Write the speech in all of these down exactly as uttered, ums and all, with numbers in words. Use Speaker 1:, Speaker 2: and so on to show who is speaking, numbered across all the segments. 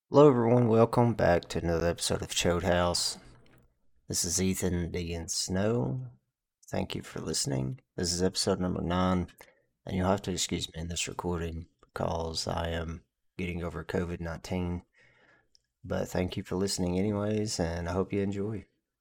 Speaker 1: Hello, everyone. Welcome back to another episode of Chode House. This is Ethan D. and Snow. Thank you for listening. This is episode number nine, and you'll have to excuse me in this recording because I am getting over COVID nineteen. But thank you for listening, anyways, and I hope you enjoy.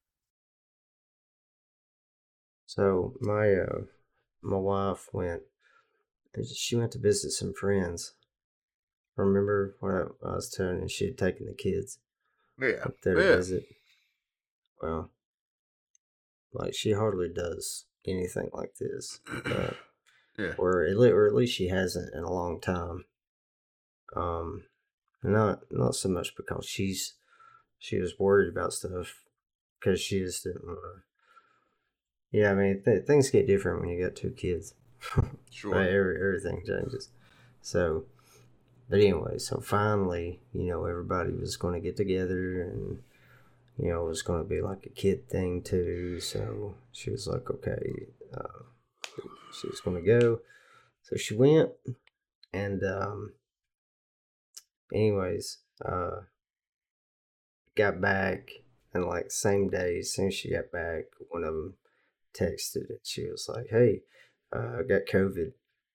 Speaker 1: So my uh, my wife went. She went to visit some friends. Remember what I, I was telling you? She had taken the kids
Speaker 2: Yeah,
Speaker 1: up there to
Speaker 2: yeah.
Speaker 1: visit. Well, like she hardly does anything like this, uh,
Speaker 2: Yeah.
Speaker 1: or at least, or at least she hasn't in a long time. Um, not not so much because she's she was worried about stuff because she just didn't want to. Yeah, I mean th- things get different when you got two kids.
Speaker 2: Sure.
Speaker 1: Right, every, everything changes. So, but anyway, so finally, you know, everybody was going to get together and you know, it was going to be like a kid thing too. So she was like, okay, uh, she was going to go. So she went, and um, anyways, uh, got back, and like same day, as soon as she got back, one of them texted, and she was like, "Hey, uh, I got COVID."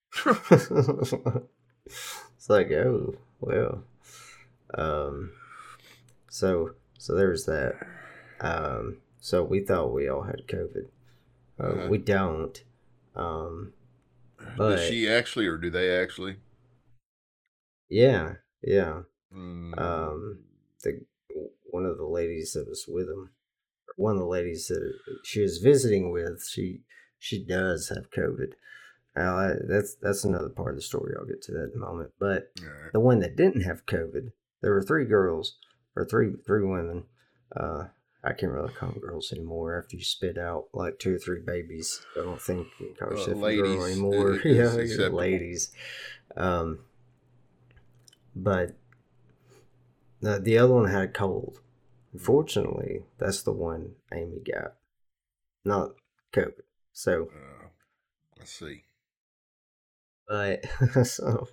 Speaker 1: It's like, oh well. Um, so so there was that. Um, so we thought we all had COVID. Uh,
Speaker 2: Uh-huh.
Speaker 1: we don't. Um,
Speaker 2: Does
Speaker 1: but
Speaker 2: she actually, or do they actually?
Speaker 1: yeah, yeah.
Speaker 2: Mm,
Speaker 1: Um, the one of the ladies that was with him, one of the ladies that she was visiting with, she she does have COVID. Now I, that's that's another part of the story. I'll get to that in a moment. But
Speaker 2: all right.
Speaker 1: the one that didn't have COVID, there were three girls or three three women. Uh, I can't really call them girls anymore. After you spit out like two or three babies, I don't think you can call
Speaker 2: Uh,
Speaker 1: yourself a girl
Speaker 2: ladies i-
Speaker 1: anymore.
Speaker 2: i- is
Speaker 1: Yeah, you're
Speaker 2: acceptable.
Speaker 1: ladies. Um, but the the other one had a cold.
Speaker 2: Mm,
Speaker 1: Unfortunately, that's the one Amy got, not COVID. So,
Speaker 2: uh, let's see.
Speaker 1: but so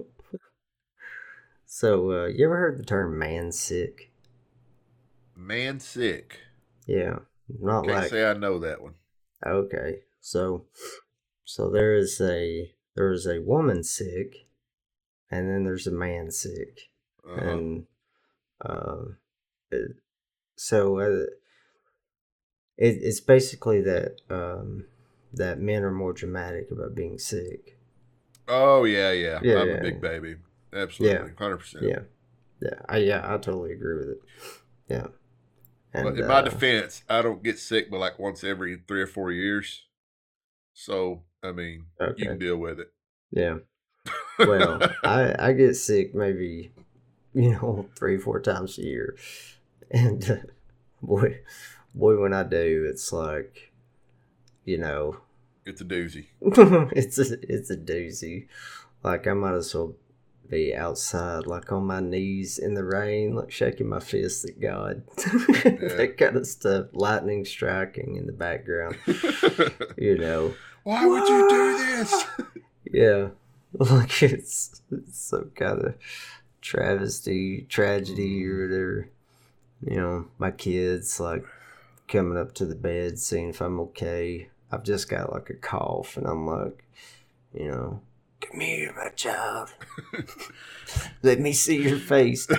Speaker 1: so uh, you ever heard the term "man sick"?
Speaker 2: Man sick.
Speaker 1: Yeah,
Speaker 2: I
Speaker 1: not
Speaker 2: can't
Speaker 1: like
Speaker 2: say I know that one.
Speaker 1: okay. So so there is a there is a woman sick, and then there's a man sick,
Speaker 2: Uh huh.
Speaker 1: and uh, it, so uh, it, it's basically that um, that men are more dramatic about being sick.
Speaker 2: Oh yeah, yeah.
Speaker 1: Yeah,
Speaker 2: I'm a
Speaker 1: yeah,
Speaker 2: big baby.
Speaker 1: yeah,
Speaker 2: Absolutely, hundred percent.
Speaker 1: yeah. Yeah, I yeah, I totally agree with it. Yeah,
Speaker 2: Well,
Speaker 1: and
Speaker 2: in my
Speaker 1: uh,
Speaker 2: defense, I don't get sick but like once every three or four years. So I mean, you
Speaker 1: okay,
Speaker 2: can deal with it.
Speaker 1: yeah. Well, I I get sick maybe you know three four times a year, and uh, boy boy when I do, it's like you know
Speaker 2: It's a doozy.
Speaker 1: it's a it's a doozy. Like I might as well be outside, like on my knees in the rain, like shaking my fist at God,
Speaker 2: Yeah.
Speaker 1: that kind of stuff. Lightning striking in the background, you know.
Speaker 2: Why would you do
Speaker 1: Whoa!
Speaker 2: this?
Speaker 1: Yeah, like it's, it's some kind of travesty, tragedy,
Speaker 2: Mm,
Speaker 1: or whatever. You know, my kids like coming up to the bed, seeing if I'm okay. I've just got like a cough, and I'm like, you know, come here, my child. Let me see your face.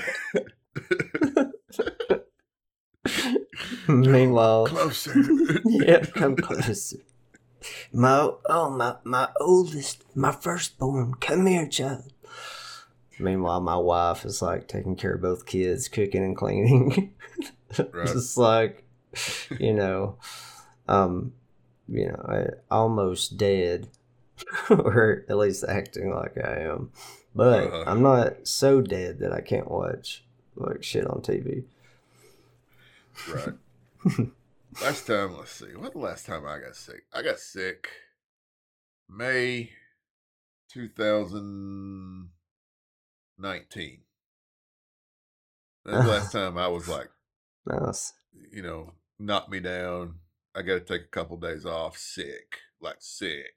Speaker 1: Meanwhile,
Speaker 2: Closer.
Speaker 1: yeah, come closer. My oh my my oldest, my firstborn, come here, child. Meanwhile, my wife is like taking care of both kids, cooking and cleaning.
Speaker 2: Right.
Speaker 1: Just like, you know, um, you know, I, almost dead, or at least acting like I am. But
Speaker 2: Uh-huh.
Speaker 1: I'm not so dead that I can't watch like shit on T V.
Speaker 2: Right. Last time, let's see. What the last time I got sick? I got sick May two thousand nineteen. That's the last time I was like,
Speaker 1: Nice.
Speaker 2: you know, knock me down. I got to take a couple days off sick, like sick.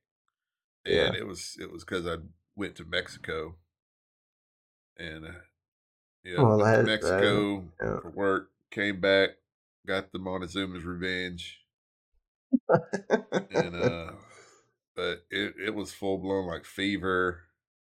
Speaker 2: And
Speaker 1: Yeah.
Speaker 2: it was it was cuz I went to Mexico and uh, Yeah,
Speaker 1: Well,
Speaker 2: went to
Speaker 1: that, that
Speaker 2: Mexico
Speaker 1: yeah.
Speaker 2: for work, came back, got the Montezuma's revenge, and uh, but it it was full blown like fever.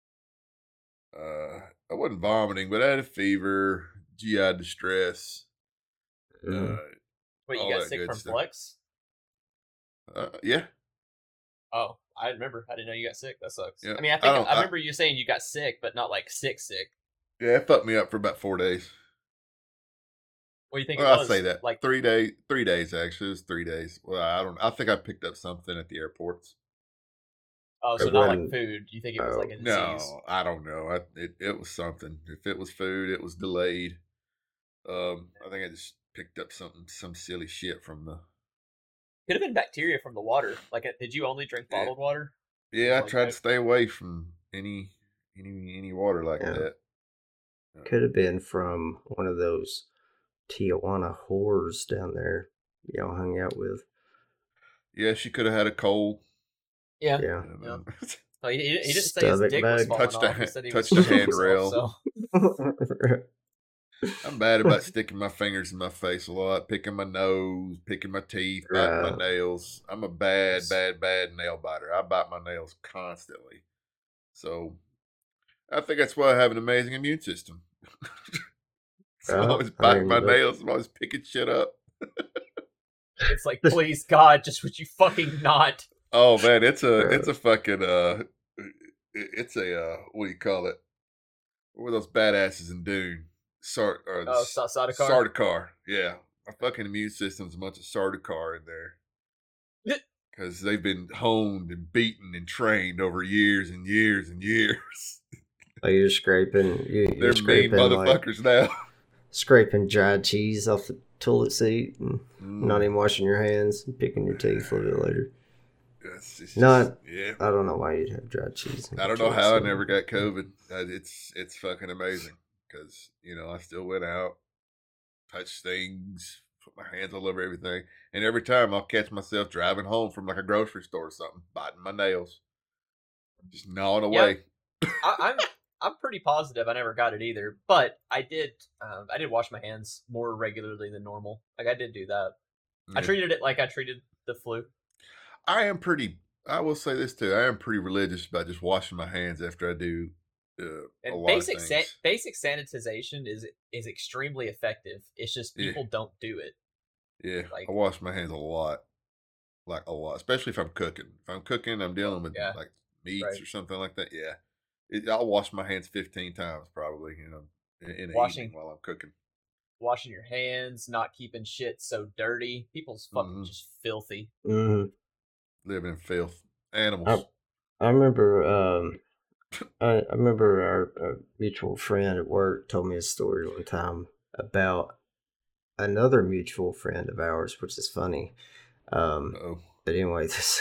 Speaker 2: Uh, I wasn't vomiting, but I had a fever, G I distress,
Speaker 1: Mm.
Speaker 2: uh,
Speaker 3: Wait, you
Speaker 2: all
Speaker 3: got
Speaker 2: that
Speaker 3: sick
Speaker 2: good
Speaker 3: from
Speaker 2: stuff.
Speaker 3: Flex?
Speaker 2: Uh, yeah,
Speaker 3: Oh, I remember. I didn't know you got sick. That sucks.
Speaker 2: yeah.
Speaker 3: I mean, I
Speaker 2: I
Speaker 3: think I,
Speaker 2: don't.
Speaker 3: I
Speaker 2: I,
Speaker 3: remember you saying you got sick, but not like sick sick.
Speaker 2: yeah, it fucked me up for about four days.
Speaker 3: What do you think
Speaker 2: Well,
Speaker 3: it
Speaker 2: I say
Speaker 3: was?
Speaker 2: that
Speaker 3: Like,
Speaker 2: three days. Three days actually. It was three days. Well, I don't. I think I picked up something at the airports.
Speaker 3: oh, so
Speaker 1: It
Speaker 3: not like
Speaker 1: wasn't.
Speaker 3: food. You think it was
Speaker 1: Oh
Speaker 3: like a disease?
Speaker 2: No, I don't know. I, it it was something. If it was food, it was delayed. Um, I think I just picked up something, some silly shit from the.
Speaker 3: Could have been bacteria from the water. Like, uh, did you only drink
Speaker 2: Yeah,
Speaker 3: bottled water?
Speaker 2: yeah. I
Speaker 3: Like,
Speaker 2: tried
Speaker 3: no-
Speaker 2: to stay away from any any any water like
Speaker 1: Yeah.
Speaker 2: that.
Speaker 1: Could have been from one of those Tijuana whores down there y'all hung out with.
Speaker 2: Yeah, she could have had a cold.
Speaker 3: Yeah.
Speaker 1: Yeah.
Speaker 2: And,
Speaker 3: Yeah.
Speaker 2: uh,
Speaker 3: Oh, he, he didn't say his
Speaker 1: Stomach
Speaker 3: dick was
Speaker 1: bug.
Speaker 3: falling
Speaker 2: touched the
Speaker 3: off. He
Speaker 2: ha-
Speaker 3: said he
Speaker 2: touched
Speaker 3: was
Speaker 2: the
Speaker 3: shitting himself,
Speaker 2: handrail.
Speaker 3: So
Speaker 2: I'm bad about sticking my fingers in my face a lot, picking my nose, picking my teeth, biting my
Speaker 1: Right.
Speaker 2: nails. I'm a bad, bad, bad nail biter. I bite my nails constantly. So I think that's why I have an amazing immune system. So I'm
Speaker 1: Right.
Speaker 2: always
Speaker 1: I
Speaker 2: biting
Speaker 1: mean,
Speaker 2: my
Speaker 1: but-
Speaker 2: nails. I'm always picking shit up.
Speaker 3: it's like, please God, just would you fucking not?
Speaker 2: Oh man, it's a
Speaker 1: Right.
Speaker 2: it's a fucking uh, it- it's a uh, what do you call it? What were those badasses in Dune? Sart or the
Speaker 3: Oh,
Speaker 2: S-
Speaker 3: Sa- Sardaukar?
Speaker 2: Sardaukar. Yeah, my fucking immune system's a bunch of Sardaukar in there.
Speaker 3: Yeah.
Speaker 2: Because they've been honed and beaten and trained over years and years and years.
Speaker 1: Oh, you're scraping. You,
Speaker 2: They're
Speaker 1: you're
Speaker 2: mean
Speaker 1: scraping like
Speaker 2: motherfuckers now.
Speaker 1: scraping dried cheese off the toilet seat and not
Speaker 2: Mm,
Speaker 1: even washing your hands and picking your teeth a little bit later.
Speaker 2: it's- it's
Speaker 1: Not-
Speaker 2: just- yeah.
Speaker 1: I don't know why you'd have dried cheese. on
Speaker 2: I
Speaker 1: your
Speaker 2: don't know
Speaker 1: toilet
Speaker 2: how I
Speaker 1: seat.
Speaker 2: never got COVID. Uh, It's it's fucking amazing because you know I still went out, touched things, put my hands all over everything, and every time I'll catch myself driving home from like a grocery store or something, biting my nails, just gnawing away.
Speaker 3: I, I'm I'm pretty positive I never got it either, but I did um, I did wash my hands more regularly than normal. Like I did do that. I
Speaker 2: Yeah.
Speaker 3: treated it like I treated the flu.
Speaker 2: I am pretty. I will say this too. I am pretty religious about just washing my hands after I do uh, a
Speaker 3: And
Speaker 2: lot
Speaker 3: basic
Speaker 2: of
Speaker 3: sa-
Speaker 2: things.
Speaker 3: basic sanitization is is extremely effective. It's just
Speaker 2: Yeah.
Speaker 3: people don't do it.
Speaker 2: Yeah,
Speaker 3: like-
Speaker 2: I wash my hands a lot, like a lot, especially if I'm cooking. If I'm cooking, I'm dealing with
Speaker 3: Yeah.
Speaker 2: like meats
Speaker 3: Right.
Speaker 2: or something like that. Yeah, it, I'll wash my hands fifteen times probably. You know, in, in the
Speaker 3: Washing-
Speaker 2: evening while I'm cooking.
Speaker 3: Washing your hands, not keeping shit so dirty. People's fucking
Speaker 2: Mhm.
Speaker 3: just filthy.
Speaker 1: Mhm.
Speaker 2: Living in filth, animals.
Speaker 1: I remember. Um, I, I remember our, our mutual friend at work told me a story one time about another mutual friend of ours, which is funny. Um,
Speaker 2: Oh,
Speaker 1: But anyway, this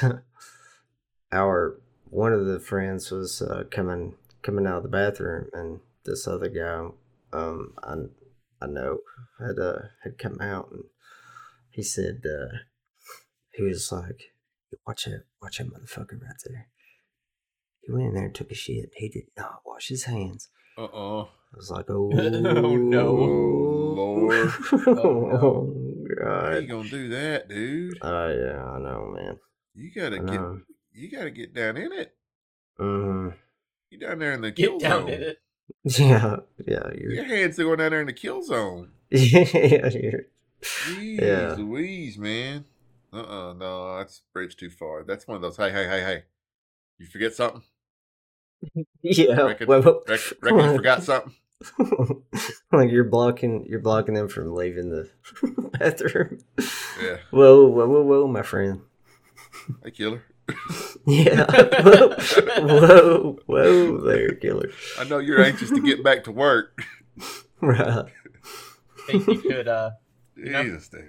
Speaker 1: our one of the friends was uh, coming coming out of the bathroom, and this other guy, um, I I know had uh, had come out, and he said uh, he was like, "Watch that, watch that motherfucker right there." He went in there and took a shit. He did not wash his hands.
Speaker 2: uh, uh
Speaker 1: I was like, "Oh,
Speaker 3: no.
Speaker 2: Oh, Lord.
Speaker 1: oh
Speaker 2: How you
Speaker 1: God!"
Speaker 2: gonna do that, dude?
Speaker 1: Oh yeah, I know, man.
Speaker 2: You
Speaker 1: I
Speaker 2: gotta get,
Speaker 1: know.
Speaker 2: you gotta get down in it.
Speaker 1: hmm
Speaker 2: You down there in the kill
Speaker 3: Get down
Speaker 2: zone.
Speaker 3: in it.
Speaker 1: Yeah, yeah, you're.
Speaker 2: Your hands are going down there in the kill zone.
Speaker 1: yeah, you're.
Speaker 2: Jeez
Speaker 1: Yeah.
Speaker 2: Louise, man. Uh uh no, that's bridge too far. That's one of those. Hey, hey, hey, hey. You forget something?
Speaker 1: Yeah.
Speaker 2: Reckon,
Speaker 1: well, well,
Speaker 2: reckon, reckon you forgot something?
Speaker 1: like you're blocking, you're blocking them from leaving the bathroom.
Speaker 2: Yeah.
Speaker 1: Whoa, whoa, whoa, whoa, my friend.
Speaker 2: Hey, killer.
Speaker 1: Yeah. Whoa, whoa, whoa, there, killer.
Speaker 2: I know you're anxious to get back to work.
Speaker 1: Right.
Speaker 3: Think you could uh know?
Speaker 2: Jesus, dude.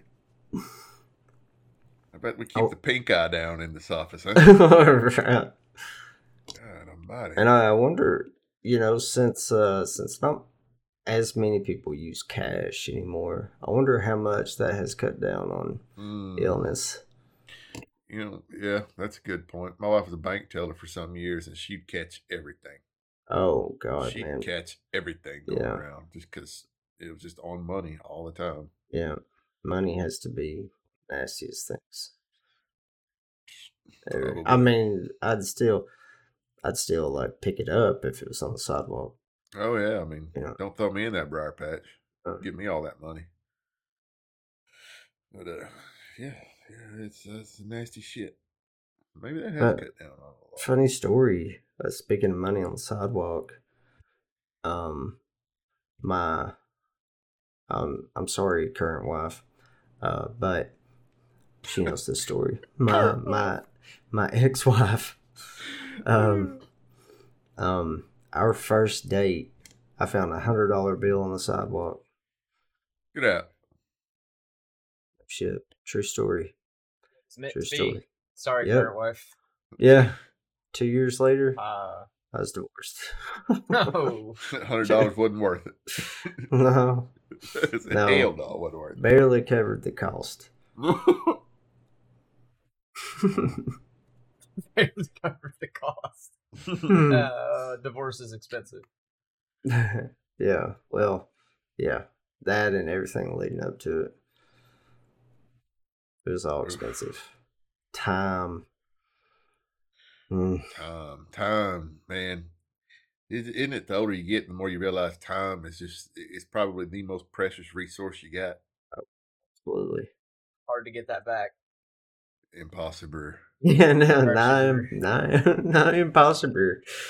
Speaker 2: I bet we keep
Speaker 1: Oh.
Speaker 2: the pink eye down in this office, huh?
Speaker 1: Right.
Speaker 2: God almighty.
Speaker 1: And I wonder, you know, since uh, since not as many people use cash anymore, I wonder how much that has cut down on
Speaker 2: Mm,
Speaker 1: illness.
Speaker 2: you know, yeah, that's a good point. My wife was a bank teller for some years, and she'd catch everything.
Speaker 1: Oh God,
Speaker 2: She'd
Speaker 1: man.
Speaker 2: catch everything going
Speaker 1: Yeah.
Speaker 2: around just because it was just on money all the time.
Speaker 1: Yeah, money has to be nastiest things. Ever. I
Speaker 2: Probably.
Speaker 1: mean, I'd still, I'd still like pick it up if it was on the sidewalk.
Speaker 2: Oh yeah, I mean,
Speaker 1: You know.
Speaker 2: don't throw me in that briar patch.
Speaker 1: Uh,
Speaker 2: Give me all that money. But uh, yeah, yeah, it's uh, it's nasty shit. Maybe that has
Speaker 1: Uh,
Speaker 2: cut down on a lot.
Speaker 1: Funny story. Uh, speaking of money on the sidewalk, um, my, um, I'm sorry, current wife, uh, but she knows this story. My my my ex-wife, um, um, our first date, I found a hundred dollar bill on the sidewalk.
Speaker 2: Get out.
Speaker 1: Shit, true story.
Speaker 3: It's meant
Speaker 1: True
Speaker 3: to be.
Speaker 1: story.
Speaker 3: Sorry,
Speaker 1: Yep.
Speaker 3: current wife.
Speaker 1: Yeah. Two years later,
Speaker 3: Uh,
Speaker 1: I was divorced.
Speaker 3: no.
Speaker 2: Hundred dollars wasn't worth it.
Speaker 1: No,
Speaker 2: It's a
Speaker 1: No.
Speaker 2: hell no, wasn't worth
Speaker 1: barely covered the cost.
Speaker 2: it.
Speaker 3: It's covered the cost.
Speaker 1: Hmm.
Speaker 3: Uh, divorce is expensive.
Speaker 1: Yeah, well, yeah, that and everything leading up to it. It was all expensive. Time. Mm.
Speaker 2: Time, time, man. Is- Isn't it the older you get, the more you realize time is just, it's probably the most precious resource you got.
Speaker 1: Absolutely.
Speaker 3: Hard to get that back.
Speaker 2: Impossible.
Speaker 1: Yeah, no,
Speaker 3: Pressure.
Speaker 1: not, not, not impossible.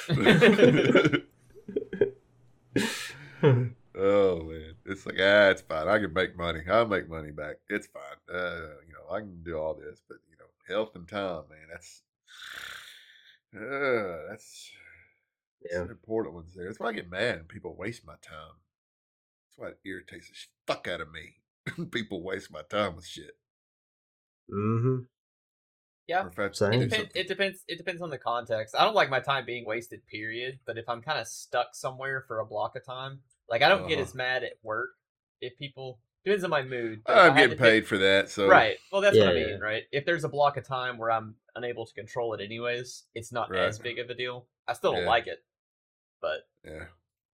Speaker 2: Oh man, it's like ah, it's fine. I can make money. I'll make money back. It's fine. Uh, you know, I can do all this, but you know, health and time, man. That's uh, that's
Speaker 1: Yeah.
Speaker 2: some important ones there. That's why I get mad when people waste my time. That's why it irritates the fuck out of me. People waste my time with shit.
Speaker 1: Mm-hmm.
Speaker 3: Yeah.
Speaker 2: Or if I
Speaker 1: Same.
Speaker 3: It
Speaker 2: do
Speaker 3: depends.
Speaker 2: something-
Speaker 3: It depends. It depends on the context. I don't like my time being wasted. Period. But if I'm kind of stuck somewhere for a block of time, like I don't get
Speaker 2: Uh-huh.
Speaker 3: as mad at work if people. Depends on my mood. but if
Speaker 2: I'm
Speaker 3: I had
Speaker 2: getting
Speaker 3: to pick-
Speaker 2: paid for that, so
Speaker 3: Right. Well, that's what I
Speaker 1: Yeah,
Speaker 3: mean, right? If there's a block of time where I'm unable to control it, anyways, it's not
Speaker 2: Right.
Speaker 3: as big of a deal. I still don't
Speaker 2: Yeah.
Speaker 3: like it, but
Speaker 2: Yeah.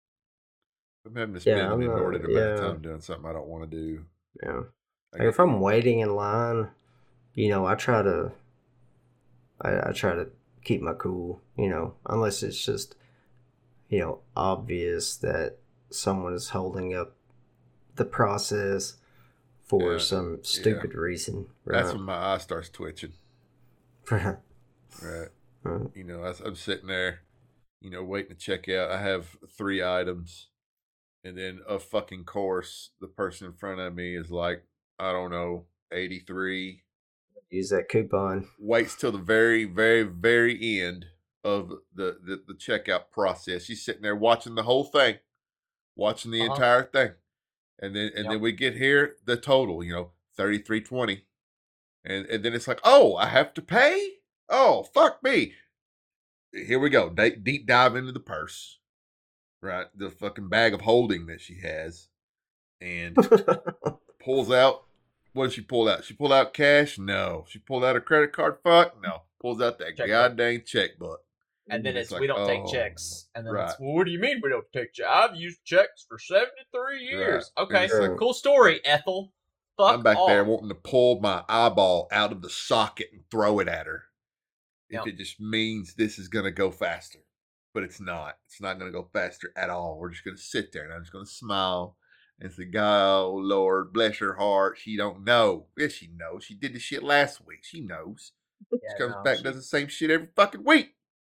Speaker 2: I'm having to spend
Speaker 1: Yeah,
Speaker 2: an
Speaker 1: I'm not-
Speaker 2: inordinate amount of
Speaker 1: yeah.
Speaker 2: time doing something I don't want to do.
Speaker 1: Yeah.
Speaker 2: I
Speaker 1: Like if
Speaker 2: get-
Speaker 1: I'm waiting in line, you know, I try to, I, I try to keep my cool, you know, unless it's just, you know, obvious that someone is holding up the process for
Speaker 2: Yeah,
Speaker 1: some stupid reason.
Speaker 2: That's
Speaker 1: Right.
Speaker 2: when my eye starts twitching.
Speaker 1: Right.
Speaker 2: Right.
Speaker 1: Right.
Speaker 2: You know, I, I'm sitting there, you know, waiting to check out. I have three items, and then of fucking course, the person in front of me is like, I don't know, eighty-three.
Speaker 1: Use that coupon.
Speaker 2: Waits till the very, very, very end of the, the, the checkout process. She's sitting there watching the whole thing, watching the
Speaker 3: Uh-huh.
Speaker 2: entire thing. And then and
Speaker 3: Yep.
Speaker 2: then we get here, the total, you know, thirty-three twenty. And and then it's like, oh, I have to pay? Oh, fuck me. Here we go. Deep, deep dive into the purse. Right? The fucking bag of holding that she has. And pulls out. What did she pull out? She pulled out cash? No. She pulled out her credit card? Fuck? No. Pulls out that
Speaker 3: Checkbook.
Speaker 2: goddamn checkbook.
Speaker 3: and then
Speaker 2: And
Speaker 3: it's,
Speaker 2: it's
Speaker 3: we
Speaker 2: like,
Speaker 3: don't take
Speaker 2: oh,
Speaker 3: checks, and then
Speaker 2: right.
Speaker 3: it's well, what do you mean we don't take checks? I've used checks for seventy-three years.
Speaker 2: Right.
Speaker 3: Okay,
Speaker 2: And it's like,
Speaker 3: cool story, Ethel. Fuck
Speaker 2: I'm back
Speaker 3: off.
Speaker 2: there wanting to pull my eyeball out of the socket and throw it at her. If
Speaker 3: Yep.
Speaker 2: it just means this is going to go faster. But it's not. It's not going to go faster at all. We're just going to sit there and I'm just going to smile and say, God, oh Lord, bless her heart. She don't know. Yes, she knows. She did the shit last week. She knows.
Speaker 3: Yeah,
Speaker 2: She comes
Speaker 3: no,
Speaker 2: back
Speaker 3: she-
Speaker 2: and does the same shit every fucking week.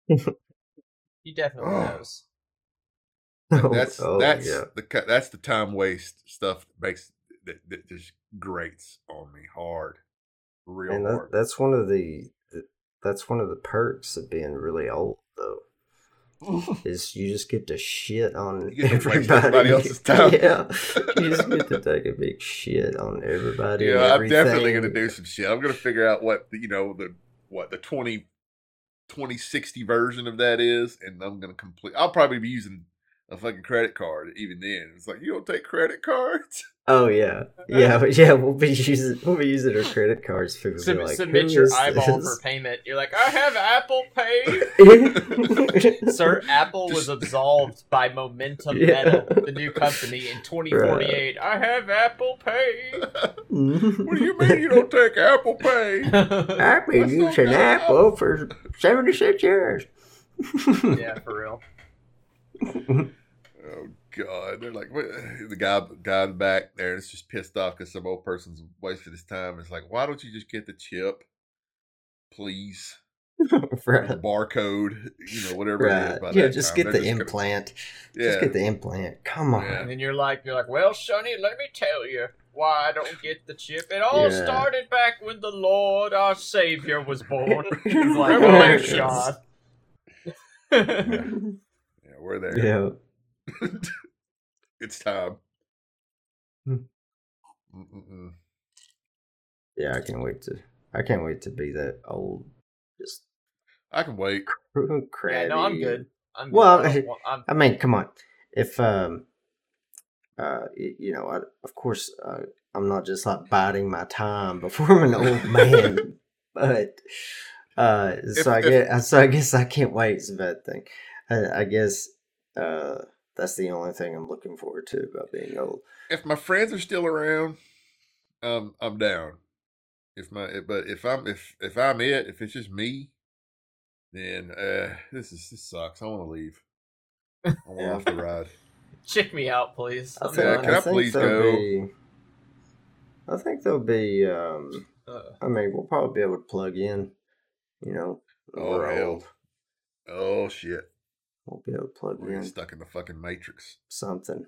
Speaker 3: He definitely
Speaker 2: Oh.
Speaker 3: knows.
Speaker 1: Oh,
Speaker 2: That's
Speaker 1: oh,
Speaker 2: that's
Speaker 1: yeah.
Speaker 2: the ki- that's the time waste stuff that makes that, that just grates on me hard, real
Speaker 1: And that,
Speaker 2: hard.
Speaker 1: that's one of the, the that's one of the perks of being really old, though. Is you just get to shit on
Speaker 2: You get to waste
Speaker 1: everybody.
Speaker 2: everybody else's time.
Speaker 1: Yeah, you just get to take a big shit on everybody. and
Speaker 2: Yeah, I'm definitely
Speaker 1: everything.
Speaker 2: gonna do some shit. I'm gonna figure out what the, you know the what the twenty twenty sixty version of that is, and I'm gonna complete. I'll probably be using a fucking credit card. Even then, it's like you don't take credit cards.
Speaker 1: Oh yeah, yeah, but yeah, we'll be using we'll be using our credit cards. People
Speaker 3: Sub-
Speaker 1: be like,
Speaker 3: submit
Speaker 1: "Who
Speaker 3: your
Speaker 1: is
Speaker 3: eyeball
Speaker 1: this?"
Speaker 3: for payment. You're like, I have Apple Pay. Sir, Apple was absolved by Momentum
Speaker 1: Yeah.
Speaker 3: Meta, the new company, in twenty forty-eight. I have Apple Pay.
Speaker 2: What do you mean you don't take Apple Pay?
Speaker 1: I've been
Speaker 2: What's
Speaker 1: using
Speaker 2: up,
Speaker 1: Apple for seventy-six years.
Speaker 3: Yeah, for real.
Speaker 2: Oh God! They're like what? The guy, guy in the back there is just pissed off because some old person's wasted his time. It's like, why don't you just get the chip, please?
Speaker 1: Right.
Speaker 2: The barcode, you know, whatever it is.
Speaker 1: Right.
Speaker 2: By
Speaker 1: Yeah,
Speaker 2: that
Speaker 1: just
Speaker 2: time,
Speaker 1: get
Speaker 2: they're
Speaker 1: the
Speaker 2: just gonna-
Speaker 1: implant.
Speaker 2: yeah,
Speaker 1: Just get the implant. Come on.
Speaker 2: Yeah.
Speaker 3: And then you're like, you're like, well, Sonny, let me tell you why I don't get the chip. It all
Speaker 1: Yeah.
Speaker 3: started back when the Lord, our Savior, was born. He's like, oh
Speaker 2: Revelations.
Speaker 3: God.
Speaker 2: yeah, we're there.
Speaker 1: Yeah.
Speaker 2: It's time.
Speaker 1: Hmm.
Speaker 2: Mm-mm-mm.
Speaker 1: Yeah, I can't wait to. I can't wait to be that old. Just
Speaker 2: I can wait.
Speaker 1: crabby.
Speaker 3: Yeah, no, I'm good. I'm good.
Speaker 1: Well,
Speaker 3: I, don't want- I'm,
Speaker 1: I mean, come on. If um, uh, y- you know, I, of course, uh, I'm not just like biding my time before I'm an old man, but uh, so I
Speaker 2: If-
Speaker 1: guess, so I guess I can't wait. It's a bad thing. I, I guess uh, that's the only thing I'm looking forward to about being old.
Speaker 2: If my friends are still around, um, I'm down. If my, but if I'm if if I'm it, if it's just me, then uh, this is this sucks. I want to leave. I want
Speaker 1: Yeah.
Speaker 2: off the ride.
Speaker 3: check me out, please.
Speaker 1: I
Speaker 3: I'm
Speaker 1: think,
Speaker 2: Yeah,
Speaker 3: done.
Speaker 2: can I
Speaker 1: think
Speaker 2: please
Speaker 1: there'll
Speaker 2: go?
Speaker 1: Be, I think there'll be. Um,
Speaker 3: Uh,
Speaker 1: I mean, we'll probably be able to plug in. You know, when
Speaker 2: Oh,
Speaker 1: we're
Speaker 2: hell.
Speaker 1: old.
Speaker 2: Oh shit!
Speaker 1: We'll be able to plug
Speaker 2: We're
Speaker 1: in
Speaker 2: stuck in the fucking matrix.
Speaker 1: something.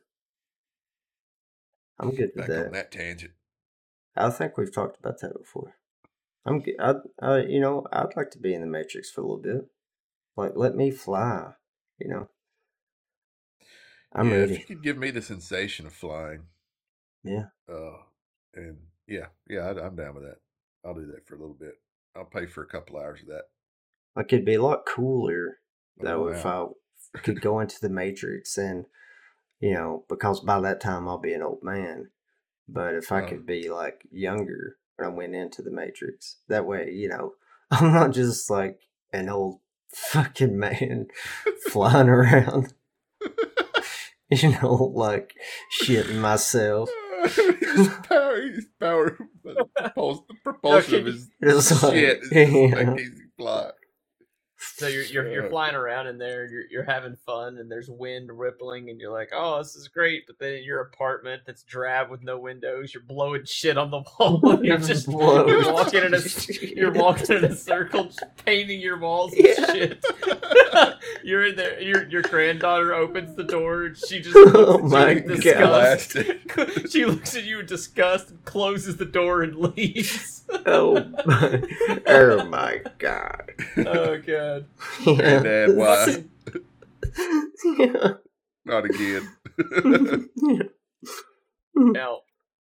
Speaker 1: I'm good with
Speaker 2: Back on
Speaker 1: that.
Speaker 2: that tangent.
Speaker 1: I think we've talked about that before. I'm. g- I. I. You know, I'd like to be in the Matrix for a little bit. Like, let me fly. You know. I'm
Speaker 2: yeah,
Speaker 1: ready.
Speaker 2: if you could give me the sensation of flying,
Speaker 1: Yeah.
Speaker 2: uh, and yeah, yeah, I, I'm down with that. I'll do that for a little bit. I'll pay for a couple hours of that.
Speaker 1: Like, it'd be a lot cooler though
Speaker 2: Oh,
Speaker 1: if
Speaker 2: wow.
Speaker 1: I could go into the Matrix and, you know, because by that time I'll be an old man. But if I
Speaker 2: Oh.
Speaker 1: could be like younger when I went into the Matrix, that way, you know, I'm not just like an old fucking man flying around, you know, like shitting myself.
Speaker 2: his power, his power, the propulsion, the propulsion of his
Speaker 1: It's like,
Speaker 2: shit is just
Speaker 1: yeah.
Speaker 2: like easy fly.
Speaker 3: So you're you're you're
Speaker 2: Yeah.
Speaker 3: flying around in there, you're you're having fun, and there's wind rippling, and you're like, "Oh, this is great!" But then in your apartment that's drab with no windows, you're blowing shit on the wall. You're just
Speaker 1: Blowing
Speaker 3: you're walking in a
Speaker 1: shit.
Speaker 3: you're walking in a circle, painting your walls and
Speaker 1: Yeah.
Speaker 3: shit. You're in there. Your your granddaughter opens the door, and she just
Speaker 1: Oh
Speaker 3: looks
Speaker 1: my
Speaker 3: at you in
Speaker 1: God.
Speaker 3: disgust. She looks at you in disgust, and closes the door and leaves.
Speaker 1: Oh my, oh my god.
Speaker 3: Oh god.
Speaker 1: Yeah.
Speaker 2: Granddad, why?
Speaker 1: Yeah.
Speaker 2: Not again.
Speaker 1: Yeah.
Speaker 3: Now,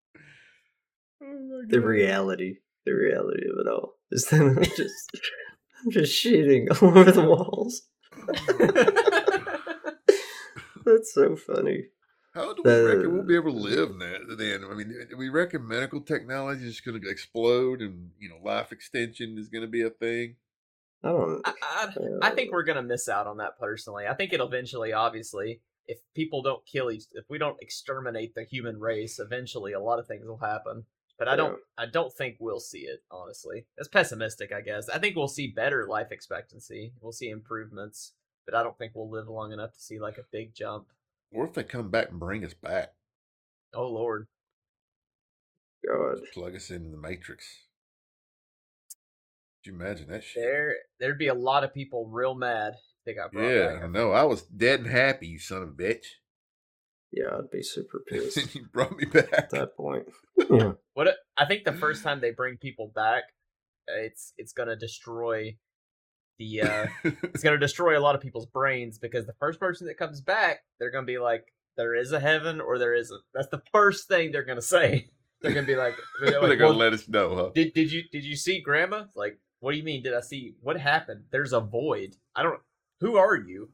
Speaker 2: Oh my
Speaker 1: The
Speaker 2: God.
Speaker 1: reality, the reality of it all is that I'm just, I'm just shitting all over the walls. That's so funny.
Speaker 2: How do we
Speaker 1: The-
Speaker 2: reckon we'll be able to live now, then? I mean, do we reckon medical technology is going to explode and, you know, life extension is going to be a thing?
Speaker 1: I don't.
Speaker 3: I, I, I think we're gonna miss out on that personally. I think it'll eventually, obviously, if people don't kill each, if we don't exterminate the human race, eventually a lot of things will happen. But I don't, I don't think we'll see it. Honestly, that's pessimistic, I guess. I think we'll see better life expectancy. We'll see improvements, but I don't think we'll live long enough to see like a big jump.
Speaker 2: Or if they come back and bring us back,
Speaker 3: Oh Lord,
Speaker 1: God.
Speaker 2: plug us into the Matrix. Could you imagine that shit?
Speaker 3: there, there'd be a lot of people real mad if they got brought
Speaker 2: Yeah,
Speaker 3: back.
Speaker 2: I know. I was dead and happy, you son of a bitch.
Speaker 1: Yeah, I'd be super pissed
Speaker 2: you brought me back.
Speaker 1: at that point. Yeah.
Speaker 3: What it- I think the first time they bring people back, uh, it's it's gonna destroy the uh, it's gonna destroy a lot of people's brains because the first person that comes back, they're gonna be like, there is a heaven or there isn't. That's the first thing they're gonna say. They're gonna be like, they're
Speaker 2: They're
Speaker 3: like,
Speaker 2: gonna
Speaker 3: "Well,
Speaker 2: let us know, huh?
Speaker 3: did did you did you see Grandma? Like, what do you mean? Did I see what happened? There's a void. I don't. Who are you?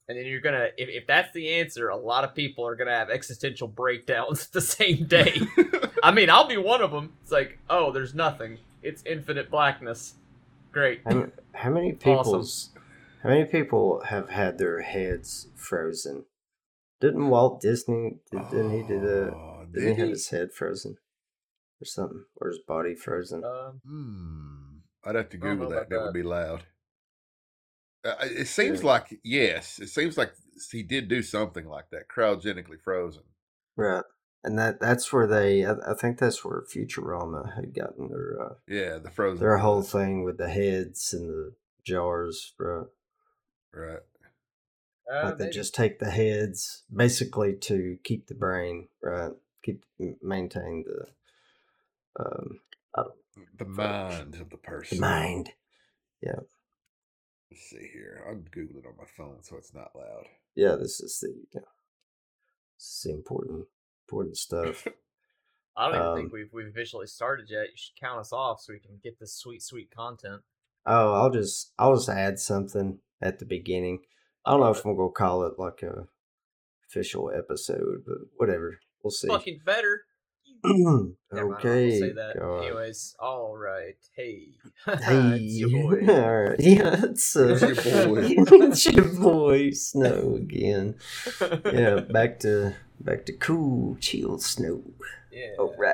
Speaker 3: And then you're gonna, if, if that's the answer, a lot of people are gonna have existential breakdowns the same day. I mean, I'll be one of them. It's like, oh, there's nothing. It's infinite blackness. Great.
Speaker 1: How, how many people's
Speaker 3: Awesome.
Speaker 1: how many people have had their heads frozen? Didn't Walt Disney? Did, didn't he do that?
Speaker 2: Oh,
Speaker 1: Didn't
Speaker 2: did
Speaker 1: he have
Speaker 2: he?
Speaker 1: his head frozen or something, or his body frozen?
Speaker 3: Um,
Speaker 2: Hmm. I'd have to
Speaker 3: I don't
Speaker 2: Google
Speaker 3: know
Speaker 2: that.
Speaker 3: about
Speaker 2: That would
Speaker 3: that.
Speaker 2: be loud. Uh, it seems
Speaker 1: Yeah.
Speaker 2: like yes. It seems like he did do something like that, cryogenically frozen.
Speaker 1: Right, and that that's where they. I, I think that's where Futurama had gotten their uh,
Speaker 2: Yeah, the frozen.
Speaker 1: their whole
Speaker 2: blood.
Speaker 1: thing with the heads and the jars. Right,
Speaker 2: Right.
Speaker 3: uh,
Speaker 1: like they
Speaker 3: maybe.
Speaker 1: just take the heads basically to keep the brain. Right, keep maintain the um I don't,
Speaker 2: The mind of the person.
Speaker 1: the mind. Yeah.
Speaker 2: Let's see here. I'll Google it on my phone so it's not loud.
Speaker 1: Yeah, this is the you know, this is the important important stuff.
Speaker 3: I don't even
Speaker 1: Um,
Speaker 3: think we've we've officially started yet. You should count us off so we can get this sweet, sweet content.
Speaker 1: oh, I'll just I'll just add something at the beginning. I don't know if I'm gonna call it like a official episode, but whatever. We'll see.
Speaker 3: Fucking better. Never mind, I
Speaker 1: Okay.
Speaker 3: won't say that.
Speaker 1: God.
Speaker 3: Anyways, all right. Hey,
Speaker 1: Hey,
Speaker 3: it's your boy.
Speaker 1: all right. Yeah, it's, uh,
Speaker 2: It's your boy.
Speaker 1: it's your boy Snow again. Yeah, back to back to cool, chill Snow.
Speaker 3: Yeah.
Speaker 1: All right.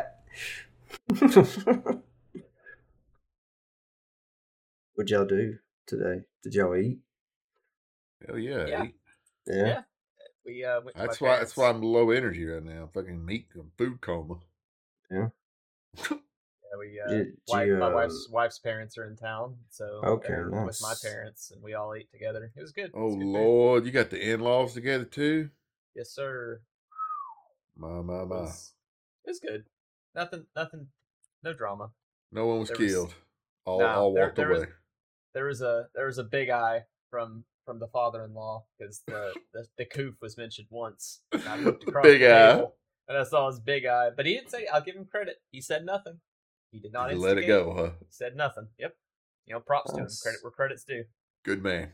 Speaker 1: What'd y'all do today? Did y'all eat?
Speaker 2: Hell yeah.
Speaker 3: Yeah.
Speaker 2: eat.
Speaker 1: Yeah.
Speaker 3: Yeah. We uh went to
Speaker 2: That's
Speaker 3: my
Speaker 2: why. That's
Speaker 3: parents.
Speaker 2: why I'm low energy right now. Fucking meat and food coma.
Speaker 1: Yeah.
Speaker 3: Yeah, we uh,
Speaker 1: Did
Speaker 3: wife,
Speaker 1: you,
Speaker 3: my
Speaker 1: um,
Speaker 3: wife's wife's parents are in town, so
Speaker 1: Okay,
Speaker 3: they're with my
Speaker 1: nice.
Speaker 3: parents, and we all ate together. It was good. It
Speaker 2: Oh
Speaker 3: was good food.
Speaker 2: Lord, you got the in-laws together too.
Speaker 3: Yes, sir.
Speaker 2: My my
Speaker 3: It
Speaker 2: my.
Speaker 3: was, it was good. Nothing, nothing, no drama.
Speaker 2: No one was
Speaker 3: There was-
Speaker 2: killed. All
Speaker 3: No,
Speaker 2: all
Speaker 3: there-
Speaker 2: walked
Speaker 3: there was-
Speaker 2: away.
Speaker 3: There was a there was a big eye from from the father-in-law because the, the the coof was mentioned once. And I looked across
Speaker 2: Big
Speaker 3: the
Speaker 2: eye.
Speaker 3: table and I saw his big eye, but he didn't say. I'll give him credit. He said nothing. He did not
Speaker 2: Just let it
Speaker 3: instigate.
Speaker 2: go, huh?
Speaker 3: He said nothing. Yep. You know, props to him.
Speaker 1: Nice.
Speaker 3: Credit where credit's due.
Speaker 2: Good man.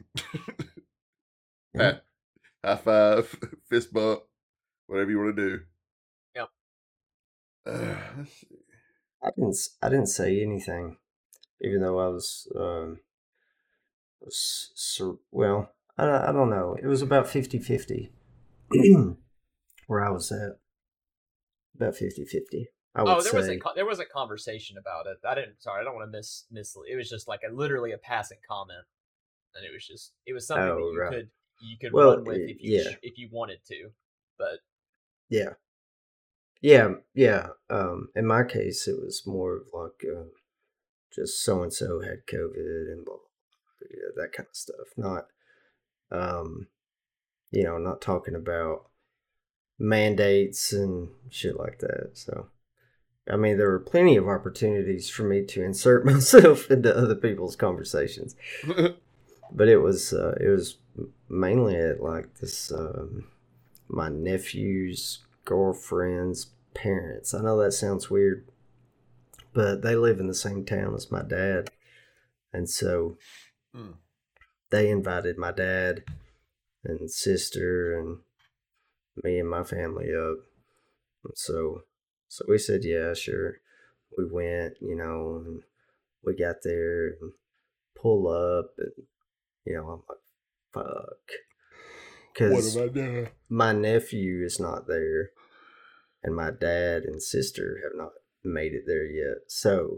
Speaker 1: Yeah.
Speaker 2: Pat, high five, fist bump, whatever you want to do.
Speaker 3: Yep.
Speaker 2: Uh, let's see.
Speaker 1: I didn't. s- I didn't say anything, even though I was. Um, was sur- well, I, don't- I don't know. It was about fifty-fifty where I was at. About fifty-fifty. I would
Speaker 3: Oh, there
Speaker 1: say.
Speaker 3: wasn't co- there wasn't conversation about it. I didn't. Sorry, I don't want to miss miss. It was just like a literally a passing comment, and it was just it was something
Speaker 1: Oh,
Speaker 3: that you
Speaker 1: right.
Speaker 3: could you could
Speaker 1: Well,
Speaker 3: run with
Speaker 1: y-
Speaker 3: if you
Speaker 1: yeah.
Speaker 3: ch- if you wanted to, but
Speaker 1: Yeah. Yeah, yeah. Um, in my case, it was more of like uh, just so and so had COVID and blah, blah, blah, yeah, that kind of stuff. Not, um, you know, not talking about mandates and shit like that. So, I mean, there were plenty of opportunities for me to insert myself into other people's conversations, but it was uh, it was mainly at like this um, my nephew's girlfriend's parents. I know that sounds weird, but they live in the same town as my dad, and so
Speaker 2: Hmm.
Speaker 1: they invited my dad and sister and me and my family up. And so so we said yeah, sure. We went, you know, and we got there and pull up, and you know, I'm like, fuck,
Speaker 2: What
Speaker 1: because
Speaker 2: have I done?
Speaker 1: my nephew is not there, and my dad and sister have not made it there yet. So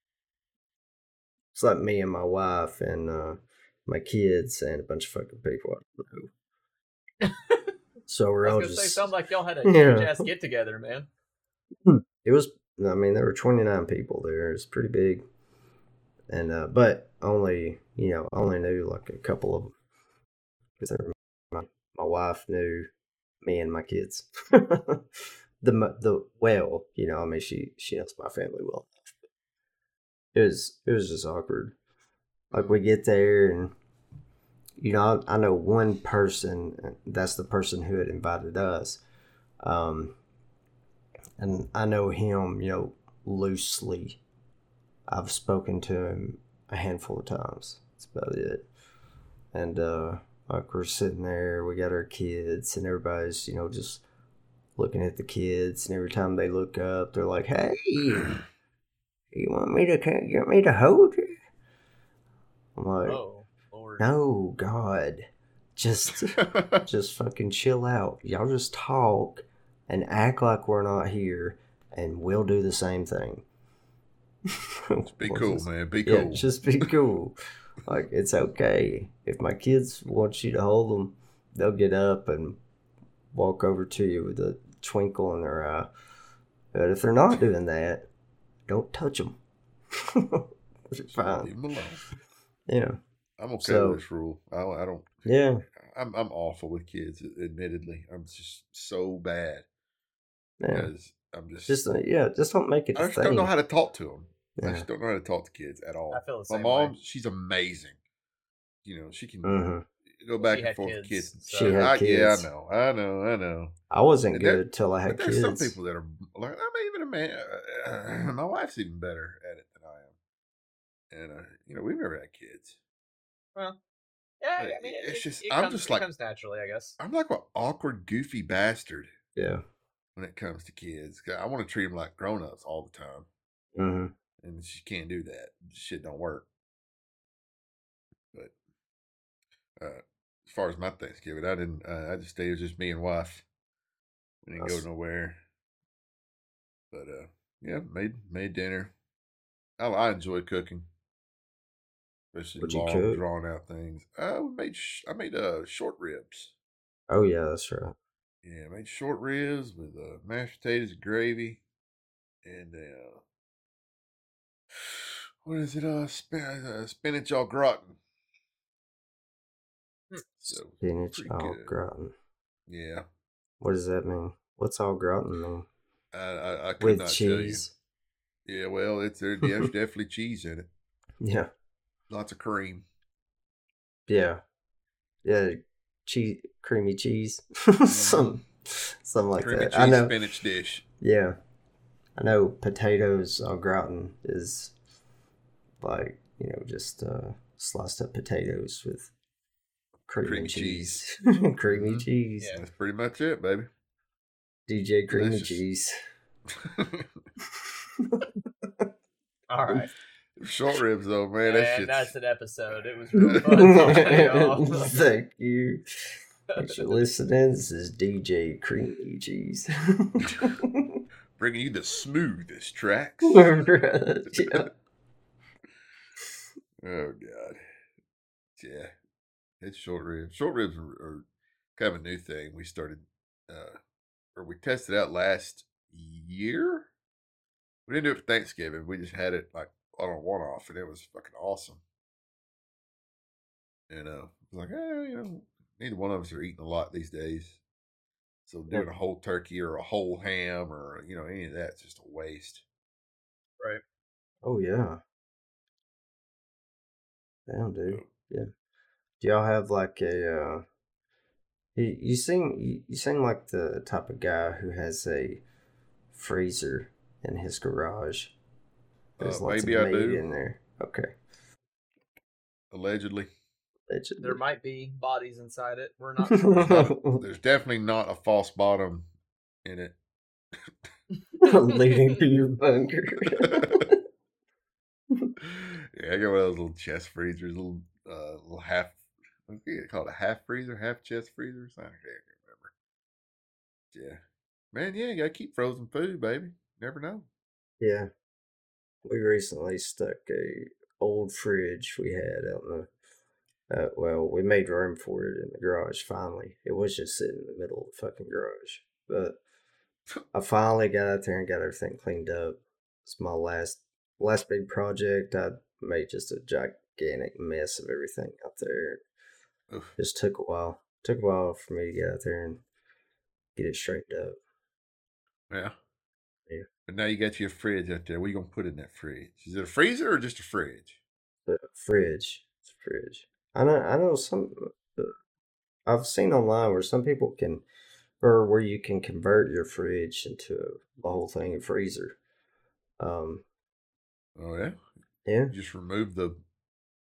Speaker 1: it's like me and my wife and uh, my kids and a bunch of fucking people I don't know. So we're
Speaker 3: I
Speaker 1: all
Speaker 3: was gonna say,
Speaker 1: just.
Speaker 3: sounds like y'all had a
Speaker 1: Yeah.
Speaker 3: huge ass get together, man.
Speaker 1: It was. I mean, there were twenty-nine people there. It was pretty big, and uh, but only you know I only knew like a couple of them because my my wife knew me and my kids. the mo- the well, you know, I mean, she she knows my family well. It was it was just awkward. Like we get there and you know I, I know one person. and That's the person who had invited us. Um, and I know him, you know, loosely. I've spoken to him a handful of times. That's about it. And uh, Like we're sitting there, we got our kids, and everybody's, you know, just looking at the kids, and every time they look up, they're like, "Hey, you want me to can you want me to hold you?" I'm like,
Speaker 3: Oh, Lord.
Speaker 1: "No, God, just just fucking chill out. Y'all just talk and act like we're not here, and we'll do the same thing."
Speaker 2: Just be cool,
Speaker 1: Just-
Speaker 2: man. Be
Speaker 1: Yeah,
Speaker 2: cool.
Speaker 1: just be cool. Like, it's okay. If my kids want you to hold them, they'll get up and walk over to you with a twinkle in their eye. But if they're not doing that, don't touch them.
Speaker 2: Just
Speaker 1: Fine.
Speaker 2: leave 'em alone.
Speaker 1: Yeah.
Speaker 2: I'm okay
Speaker 1: So-
Speaker 2: with this rule. I, I don't.
Speaker 1: Yeah.
Speaker 2: I'm I'm awful with kids. Admittedly, I'm just so bad
Speaker 1: Yeah.
Speaker 2: because I'm just.
Speaker 1: Just uh, yeah. Just don't make it
Speaker 2: I
Speaker 1: a
Speaker 2: just
Speaker 1: thing.
Speaker 2: don't know how to talk to them. I
Speaker 1: Yeah.
Speaker 2: just don't know how to talk to kids at all.
Speaker 3: I feel the
Speaker 2: My
Speaker 3: same
Speaker 2: mom,
Speaker 3: way.
Speaker 2: she's amazing. You know, she can
Speaker 1: hmm
Speaker 2: go back
Speaker 3: She
Speaker 2: and
Speaker 3: had
Speaker 2: forth with
Speaker 3: kids,
Speaker 2: kids.
Speaker 3: so-
Speaker 1: She had
Speaker 2: I, Yeah, I
Speaker 1: kids.
Speaker 2: know, I know, I know.
Speaker 1: I wasn't
Speaker 2: And there-
Speaker 1: good till I had
Speaker 2: But there's
Speaker 1: kids.
Speaker 2: some people that are like, I mean, even a man. Uh, my wife's even better at it than I am. And uh, you know, we've never had kids.
Speaker 3: Well, yeah,
Speaker 2: But
Speaker 3: I mean, it,
Speaker 2: it's
Speaker 3: it-
Speaker 2: just-
Speaker 3: it
Speaker 2: I'm
Speaker 3: comes,
Speaker 2: just
Speaker 3: it
Speaker 2: like-
Speaker 3: comes naturally, I guess.
Speaker 2: I'm like an awkward, goofy bastard
Speaker 1: Yeah.
Speaker 2: when it comes to kids. I want to treat them like grown ups all the time,
Speaker 1: hmm
Speaker 2: and she can't do that. Shit don't work. But uh, as far as my Thanksgiving, I didn't. Uh, I just stayed with just me and wife. We didn't
Speaker 1: That's-
Speaker 2: go nowhere. But uh, yeah, made made dinner. I, I enjoy cooking, especially
Speaker 1: What'd you
Speaker 2: long,
Speaker 1: cook?
Speaker 2: drawn out things. I made sh- I made uh short ribs.
Speaker 1: Oh yeah, that's right.
Speaker 2: Yeah, I made short ribs with uh, mashed potatoes and gravy, and uh, what is it? Uh, spin- uh spinach au gratin.
Speaker 3: Hmm.
Speaker 2: So
Speaker 1: Spinach
Speaker 2: pretty
Speaker 1: au
Speaker 2: good.
Speaker 1: gratin.
Speaker 2: Yeah,
Speaker 1: What does that mean? What's au gratin mean?
Speaker 2: I I, I could
Speaker 1: With
Speaker 2: not
Speaker 1: cheese.
Speaker 2: tell you. Yeah, well, it's there. There's definitely cheese in it.
Speaker 1: Yeah.
Speaker 2: Lots of cream.
Speaker 1: Yeah. Yeah. Cheese, creamy cheese. some, something like
Speaker 2: Creamy
Speaker 1: that.
Speaker 2: cheese
Speaker 1: I know.
Speaker 2: spinach dish.
Speaker 1: Yeah. I know potatoes au gratin is like, you know, just uh, sliced up potatoes with cream
Speaker 2: Creamy
Speaker 1: and cheese.
Speaker 2: cheese.
Speaker 1: creamy
Speaker 2: Mhm.
Speaker 1: cheese.
Speaker 3: Yeah.
Speaker 2: That's pretty much it, baby.
Speaker 1: D J Creamy
Speaker 2: Delicious.
Speaker 1: Cheese.
Speaker 3: All right.
Speaker 2: Short ribs, though, man. That
Speaker 3: and
Speaker 2: shit's
Speaker 3: that's an episode. It was real fun talking to y'all.
Speaker 1: Thank you. Thanks for listening. This is D J Creamy Cheese.
Speaker 2: bringing you the smoothest tracks.
Speaker 1: Yeah.
Speaker 2: Oh God, yeah, it's short ribs. Short ribs are, are kind of a new thing. We started, uh, or we tested out last year. We didn't do it for Thanksgiving. We just had it like on a one-off, and it was fucking awesome. And uh, I was like, eh, you know, neither one of us are eating a lot these days, so doing a whole turkey or a whole ham or you know any of that's just a waste.
Speaker 3: Right.
Speaker 1: Oh yeah. Damn, dude. Yeah. Do y'all have like a uh you, you seem you, you seem like the type of guy who has a freezer in his garage. There's
Speaker 2: Uh,
Speaker 1: lots
Speaker 2: maybe
Speaker 1: of
Speaker 2: I
Speaker 1: meat
Speaker 2: do.
Speaker 1: in there. Okay.
Speaker 2: Allegedly,
Speaker 1: Allegedly.
Speaker 3: There might be bodies inside it. We're not
Speaker 2: there's,
Speaker 3: sure.
Speaker 2: not, there's definitely not a false bottom in it.
Speaker 1: Leading to your bunker.
Speaker 2: Yeah, I got one of those little chest freezers, little uh, little half. What's it called? A half freezer, half chest freezers. I can't remember. Yeah, man. Yeah, you gotta keep frozen food, baby. Never know.
Speaker 1: Yeah. We recently stuck a old fridge we had out in the uh, well, we made room for it in the garage finally. It was just sitting in the middle of the fucking garage. But I finally got out there and got everything cleaned up. It's my last last big project. I made just a gigantic mess of everything out there.
Speaker 2: Oof.
Speaker 1: Just took a while. Took a while for me to get out there and get it straightened up.
Speaker 2: Yeah.
Speaker 1: Yeah.
Speaker 2: But now you got your fridge out there. What are you gonna put in that fridge? Is it a freezer or just a fridge?
Speaker 1: The fridge. It's a fridge. I know. I know some. Uh, I've seen online where some people can, or where you can convert your fridge into the whole thing a freezer. Um.
Speaker 2: Oh yeah.
Speaker 1: Yeah.
Speaker 2: You just remove the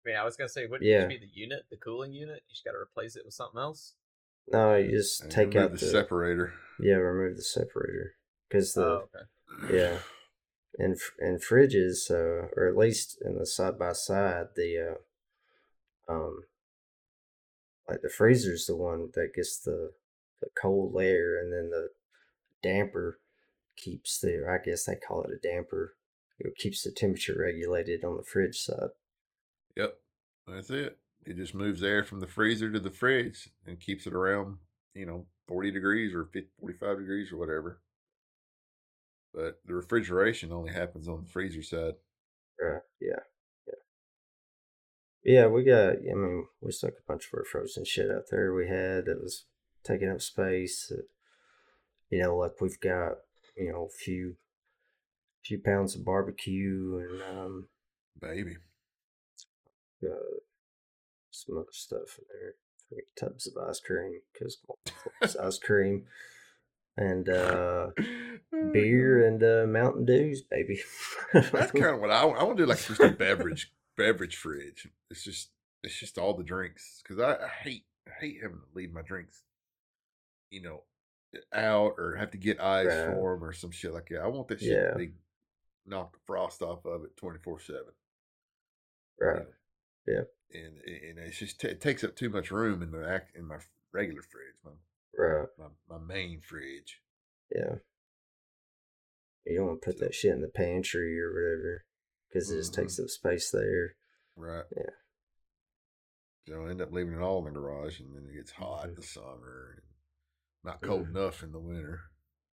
Speaker 3: mean, I was gonna say, wouldn't
Speaker 4: Yeah.
Speaker 3: it be the unit, the cooling unit? You just got to replace it with something else.
Speaker 4: No, you just
Speaker 2: And
Speaker 4: take
Speaker 2: remove
Speaker 4: out
Speaker 2: the,
Speaker 4: the,
Speaker 2: separator.
Speaker 4: yeah, remove the separator because the
Speaker 3: Oh, okay.
Speaker 4: yeah, in in fridges, uh, or at least in the side by side, the uh, um, like the freezer's the one that gets the the cold layer, and then the damper keeps the, I guess they call it a damper. It keeps the temperature regulated on the fridge side.
Speaker 2: Yep, that's it. It just moves air from the freezer to the fridge and keeps it around, you know, forty degrees or fifty, forty-five degrees or whatever. But the refrigeration only happens on the freezer side.
Speaker 4: Right. Yeah. Yeah. Yeah. We got. I mean, we stuck a bunch of our frozen shit out there. We had that was taking up space. Uh, you know, like we've got, you know, a few, few pounds of barbecue and um,
Speaker 2: Baby.
Speaker 4: got some other stuff in there. Three tubs of ice cream because ice cream and uh, beer and uh, Mountain Dews, baby.
Speaker 2: That's kind of what I want. I want to do, like just a beverage beverage fridge. It's just it's just all the drinks because I, I hate I hate having to leave my drinks, you know, out or have to get ice
Speaker 4: Right.
Speaker 2: for them or some shit like that. I want that shit
Speaker 4: Yeah.
Speaker 2: to be knock the frost off of it twenty four seven.
Speaker 4: Right. Yeah.
Speaker 2: And and it's just it takes up too much room in the act in my regular fridge, my
Speaker 4: Right.
Speaker 2: my, my main fridge.
Speaker 4: Yeah. You don't want to put
Speaker 2: So-
Speaker 4: that shit in the pantry or whatever because it just takes
Speaker 2: Mhm.
Speaker 4: up space there.
Speaker 2: Right.
Speaker 4: Yeah.
Speaker 2: So I end up leaving it all in the garage, and then it gets hot in the summer and not cold
Speaker 4: Mhm.
Speaker 2: enough in the winter.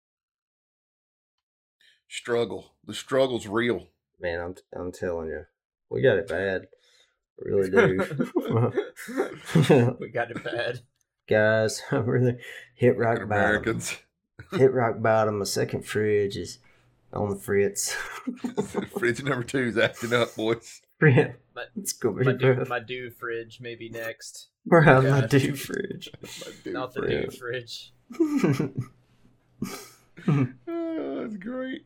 Speaker 2: Struggle. The struggle's real.
Speaker 4: Man, I'm I'm telling you, we got it bad. We really do.
Speaker 3: We got it bad.
Speaker 4: Guys, I really hit rock
Speaker 2: Fucking
Speaker 4: bottom.
Speaker 2: Americans.
Speaker 4: Hit rock bottom. My second fridge is on the fritz.
Speaker 2: Fridge number two is acting up, boys.
Speaker 4: Yeah,
Speaker 3: My,
Speaker 4: it's gonna
Speaker 3: my,
Speaker 4: be
Speaker 3: do,
Speaker 4: rough.
Speaker 3: my do fridge maybe next.
Speaker 4: Bro, my
Speaker 3: Yeah.
Speaker 4: dude fridge.
Speaker 2: My dude
Speaker 3: Not the
Speaker 2: fridge.
Speaker 3: do fridge.
Speaker 2: Oh, that's great.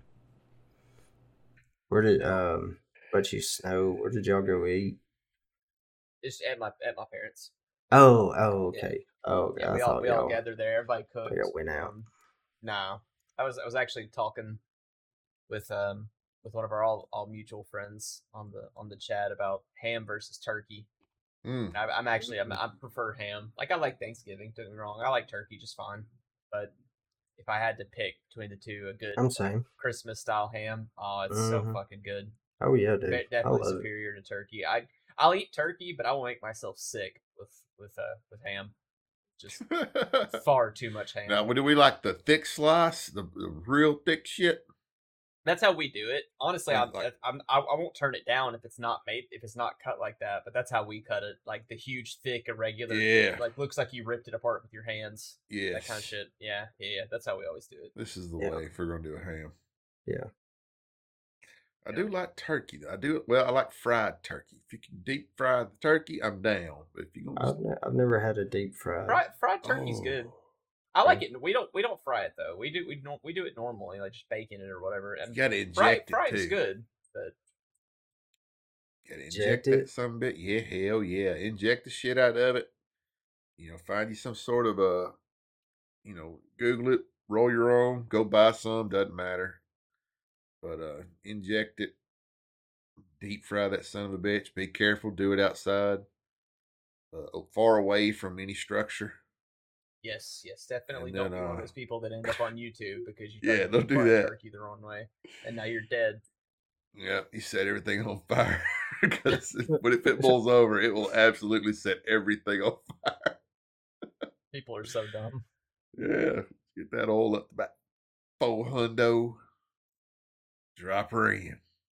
Speaker 4: Where did um? But you snow? Where did y'all go eat?
Speaker 3: Just at my at my parents.
Speaker 4: Oh, oh, okay. Oh,
Speaker 3: Yeah,
Speaker 4: I
Speaker 3: we all
Speaker 4: thought
Speaker 3: we all
Speaker 4: y'all.
Speaker 3: gathered there. Everybody cooked.
Speaker 4: y'all went out.
Speaker 3: Um, no, I was I was actually talking with um with one of our all, all mutual friends on the on the chat about ham versus turkey.
Speaker 2: Mm.
Speaker 3: I, I'm actually I'm, I prefer ham. Like I like Thanksgiving. Don't get me wrong. I like turkey just fine. But if I had to pick between the two, a good
Speaker 4: I'm saying.
Speaker 3: Christmas style ham, oh, it's so
Speaker 4: Mhm.
Speaker 3: fucking good.
Speaker 4: Oh yeah, dude.
Speaker 3: De-
Speaker 4: I
Speaker 3: definitely
Speaker 4: love it.
Speaker 3: superior to turkey. I I'll eat turkey, but I will make myself sick with with uh with ham. Just far too much ham.
Speaker 2: Now, do we like the thick slice, the, the real thick shit?
Speaker 3: That's how we do it. Honestly, I'm,
Speaker 2: Like-
Speaker 3: I'm I, I won't turn it down if it's not made if it's not cut like that. But that's how we cut it, like the huge, thick, irregular.
Speaker 2: Yeah.
Speaker 3: Like looks like you ripped it apart with your hands.
Speaker 2: Yes.
Speaker 3: That kind of shit. Yeah, yeah, yeah. That's how we always do it.
Speaker 2: This is the
Speaker 4: Yeah.
Speaker 2: way if we're going to do a ham.
Speaker 4: Yeah.
Speaker 2: I do like turkey. Though. I do well. I like fried turkey. If you can deep fry the turkey, I'm down. But if you gonna
Speaker 4: I've, ne- I've never had a deep fried.
Speaker 3: Fried fried turkey's good.
Speaker 2: Oh,
Speaker 3: I like it. We don't we don't fry it though. We do we don't we do it normally, like just baking it or whatever.
Speaker 2: you
Speaker 3: And
Speaker 2: gotta inject
Speaker 3: fry
Speaker 2: it
Speaker 3: fry
Speaker 2: too.
Speaker 3: is good, but
Speaker 2: Gotta
Speaker 4: Inject
Speaker 2: inject
Speaker 4: it?
Speaker 2: that some bit. Yeah, hell yeah. Inject the shit out of it. You know, find you some sort of a, you know, Google it, roll your own, go buy some, doesn't matter. But uh inject it, deep fry that son of a bitch. Be careful, do it outside, uh, far away from any structure.
Speaker 3: yes, yes, definitely
Speaker 2: And
Speaker 3: don't
Speaker 2: then,
Speaker 3: be one of
Speaker 2: uh,
Speaker 3: those people that end up on YouTube because you
Speaker 2: Yeah,
Speaker 3: tried to
Speaker 2: don't do
Speaker 3: fry
Speaker 2: that.
Speaker 3: turkey the wrong way, and now you're dead.
Speaker 2: Yeah, you set everything on fire because when if it boils over, it will absolutely set everything on fire.
Speaker 3: People are so dumb.
Speaker 2: Yeah, get that oil up to about four hundo. Drop her in.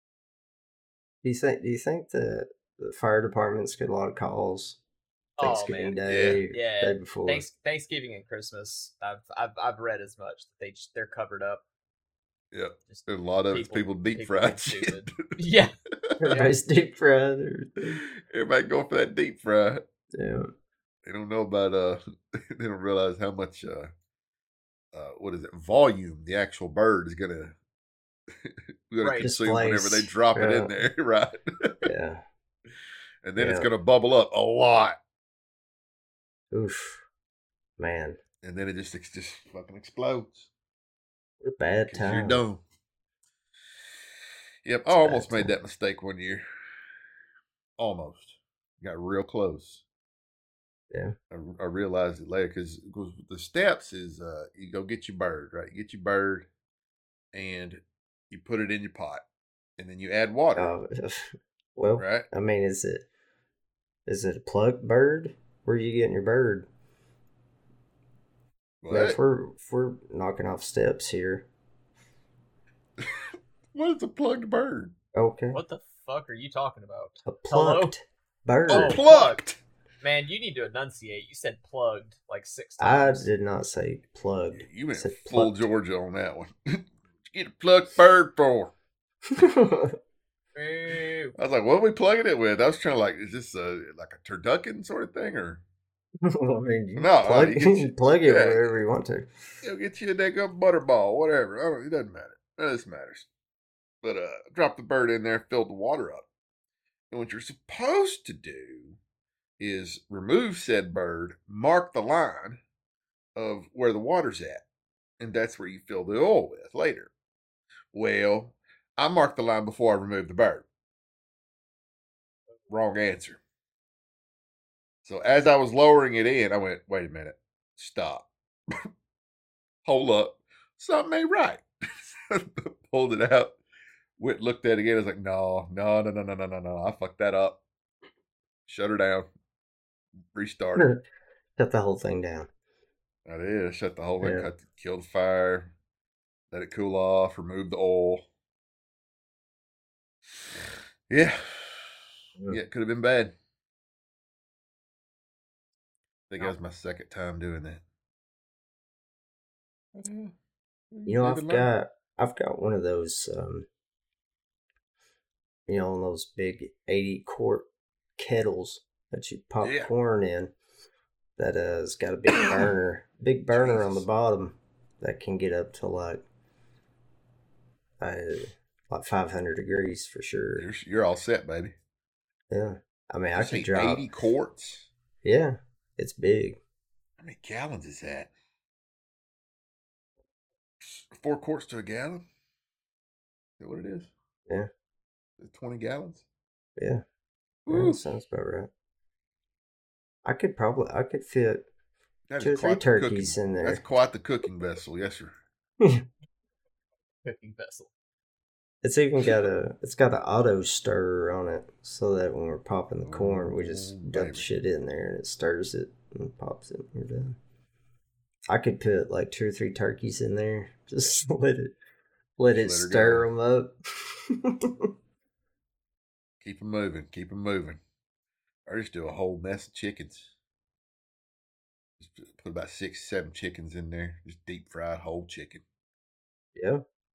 Speaker 4: Do you think? Do you think that the fire departments get a lot of calls
Speaker 3: Oh
Speaker 4: Thanksgiving
Speaker 3: man,
Speaker 4: Day,
Speaker 3: Yeah.
Speaker 4: day before?
Speaker 3: Thanks, Thanksgiving and Christmas, I've I've I've read as much that they just, they're covered up.
Speaker 2: Yep,
Speaker 3: Just
Speaker 2: there's a lot of it's
Speaker 3: people-
Speaker 2: people deep
Speaker 3: people
Speaker 2: fried
Speaker 3: get
Speaker 2: shit.
Speaker 3: stupid. yeah,
Speaker 4: Everybody's deep fried. Everything.
Speaker 2: Everybody going for that deep fry.
Speaker 4: Yeah.
Speaker 2: They don't know about uh. They don't realize how much uh. Uh, what is it? Volume the actual bird is gonna gonna
Speaker 3: Right.
Speaker 2: consume whenever they
Speaker 4: Displace,
Speaker 2: drop it in
Speaker 4: yeah.
Speaker 2: there, right?
Speaker 4: Yeah.
Speaker 2: and then
Speaker 4: Yeah.
Speaker 2: it's gonna bubble up a lot,
Speaker 4: Oof, man,
Speaker 2: and then it just it just fucking explodes.
Speaker 4: what a bad
Speaker 2: Because you're
Speaker 4: time.
Speaker 2: done. Yep, I
Speaker 4: It's
Speaker 2: almost
Speaker 4: bad
Speaker 2: made
Speaker 4: time.
Speaker 2: that mistake one year. Almost. Got real close.
Speaker 4: Yeah.
Speaker 2: I, I realized it later because the steps is uh, you go get your bird, right? You get your bird and you put it in your pot and then you add water,
Speaker 4: Uh, well,
Speaker 2: right?
Speaker 4: I mean, is it is it a plug bird? Where are you getting your bird?
Speaker 2: What?
Speaker 4: Man, if we're if we're knocking off steps here,
Speaker 2: What is a plugged bird?
Speaker 4: okay,
Speaker 3: What the fuck are you talking about?
Speaker 4: a
Speaker 3: Hello?
Speaker 4: plucked bird.
Speaker 2: Oh,
Speaker 3: Oh,
Speaker 2: plucked!
Speaker 3: Man, you need to enunciate. You said plugged like six
Speaker 4: I
Speaker 3: times.
Speaker 4: did not say plugged.
Speaker 2: You went
Speaker 4: I said
Speaker 2: full
Speaker 4: plucked.
Speaker 2: Georgia on that one. What you get a plugged bird for?
Speaker 3: Ew.
Speaker 2: I was like, what are we plugging it with? I was trying to like, is this a, like a turducken sort of thing or?
Speaker 4: I mean, you
Speaker 2: No,
Speaker 4: plug,
Speaker 2: you get
Speaker 4: you plug it
Speaker 2: yeah.
Speaker 4: wherever you want to.
Speaker 2: You'll get you a damn butterball, whatever. I don't, it doesn't matter. None of this matters. But uh, drop the bird in there, fill the water up. And what you're supposed to do is remove said bird, mark the line of where the water's at. And that's where you fill the oil with later. Well, I marked the line before I removed the bird. Wrong answer. So as I was lowering it in, I went, wait a minute. Stop. Hold up. Something ain't right. Pulled it out. Went, looked at it again. I was like, no, no, no, no, no, no, no, no. I fucked that up. Shut her down. Restart it.
Speaker 4: Shut the whole thing down.
Speaker 2: I did. Shut the whole thing.
Speaker 4: Yeah.
Speaker 2: Cut, the, kill the fire. Let it cool off. Remove the oil. Yeah.
Speaker 4: Mm.
Speaker 2: Yeah, it could have been bad. I think that was my second time doing that.
Speaker 4: You know, I've got I've got one of those, um, you know, those big eighty quart kettles that you pop
Speaker 2: Yeah.
Speaker 4: corn in. That uh, has got a big burner, big burner on the
Speaker 2: Jesus.
Speaker 4: bottom that can get up to like, uh, like five hundred degrees for sure.
Speaker 2: You're, you're all set, baby.
Speaker 4: Yeah, I mean, I
Speaker 2: You
Speaker 4: could
Speaker 2: say
Speaker 4: drop.
Speaker 2: eighty quarts.
Speaker 4: Yeah, it's big.
Speaker 2: How many gallons is that? Four quarts to a gallon? Is that what it is?
Speaker 4: Yeah.
Speaker 2: Is it twenty gallons?
Speaker 4: Yeah, yeah,
Speaker 2: Woo.
Speaker 4: that sounds about right. I could probably, I could fit
Speaker 2: That
Speaker 4: two or
Speaker 2: is
Speaker 4: three
Speaker 2: quite the cooking.
Speaker 4: turkeys in there.
Speaker 2: That's quite the cooking vessel, yes, sir.
Speaker 3: Cooking vessel.
Speaker 4: It's even got a, it's got an auto stirrer on it, so that when we're popping the corn, we
Speaker 2: Oh,
Speaker 4: just dump
Speaker 2: baby.
Speaker 4: shit in there and it stirs it and pops it. And we're done. I could put like two or three turkeys in there, just let it, let it
Speaker 2: Just let her
Speaker 4: stir
Speaker 2: go.
Speaker 4: them up.
Speaker 2: Keep them moving. Keep them moving. Or just do a whole mess of chickens. Just put about six, seven chickens in there. Just deep fried whole chicken.
Speaker 4: Yeah,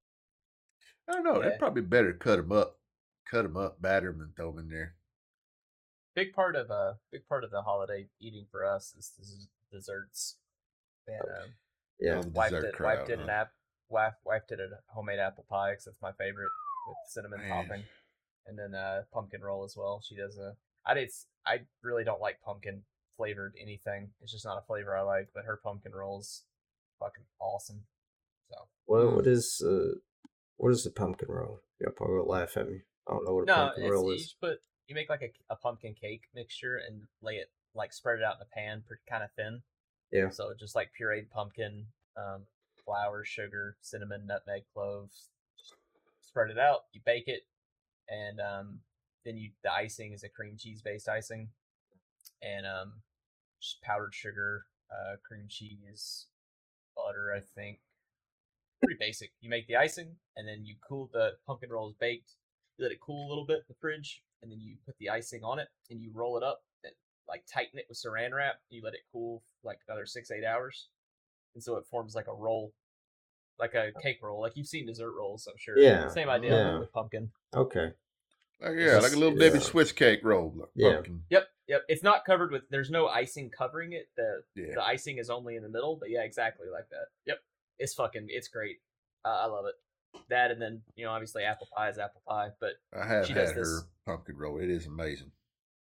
Speaker 2: I don't know.
Speaker 3: Yeah.
Speaker 2: They'd probably better cut them up, cut them up, batter them, and throw them in there.
Speaker 3: Big part of uh, big part of the holiday eating for us is des- desserts. And um,
Speaker 4: yeah.
Speaker 2: Oh, the
Speaker 3: wife
Speaker 2: dessert
Speaker 3: did
Speaker 2: crowd,
Speaker 3: wife did an
Speaker 2: huh?
Speaker 3: app wife wife did a homemade apple pie because that's my favorite with cinnamon
Speaker 2: Man.
Speaker 3: topping, and then uh, pumpkin roll as well. She does a. I did. I really don't like pumpkin flavored anything. It's just not a flavor I like. But her pumpkin rolls, fucking awesome. So
Speaker 4: Well,
Speaker 2: Mm.
Speaker 4: what is uh, what is the pumpkin roll? Y'all probably will laugh at me. I don't know what a
Speaker 3: no,
Speaker 4: pumpkin
Speaker 3: it's,
Speaker 4: roll
Speaker 3: you
Speaker 4: is.
Speaker 3: just put you make like a, a pumpkin cake mixture and lay it like spread it out in a pan, kind of thin.
Speaker 4: Yeah.
Speaker 3: So just like pureed pumpkin, um, flour, sugar, cinnamon, nutmeg, cloves. Just spread it out. You bake it, and um, then you the icing is a cream cheese based icing, and um, just powdered sugar, uh, cream cheese, butter. I think pretty basic. You make the icing, and then you cool the pumpkin rolls baked. You let it cool a little bit in the fridge, and then you put the icing on it, and you roll it up, and like tighten it with saran wrap. You let it cool for like another six eight hours, and so it forms like a roll, like a cake roll. Like you've seen dessert rolls, I'm sure.
Speaker 4: Yeah,
Speaker 3: Same idea
Speaker 4: yeah.
Speaker 3: with pumpkin.
Speaker 4: Okay.
Speaker 2: Like, yeah, like a little
Speaker 4: Yeah.
Speaker 2: Debbie Swiss cake roll. Like
Speaker 4: Yeah.
Speaker 2: pumpkin.
Speaker 3: Yep, yep. It's not covered with. There's no icing covering it. The
Speaker 2: Yeah.
Speaker 3: the icing is only in the middle. But yeah, exactly like that. Yep. It's fucking. It's great. Uh, I love it. That and then you know obviously apple pie is apple pie, but
Speaker 2: I have
Speaker 3: she
Speaker 2: had
Speaker 3: does
Speaker 2: her
Speaker 3: this-
Speaker 2: pumpkin roll. It is amazing.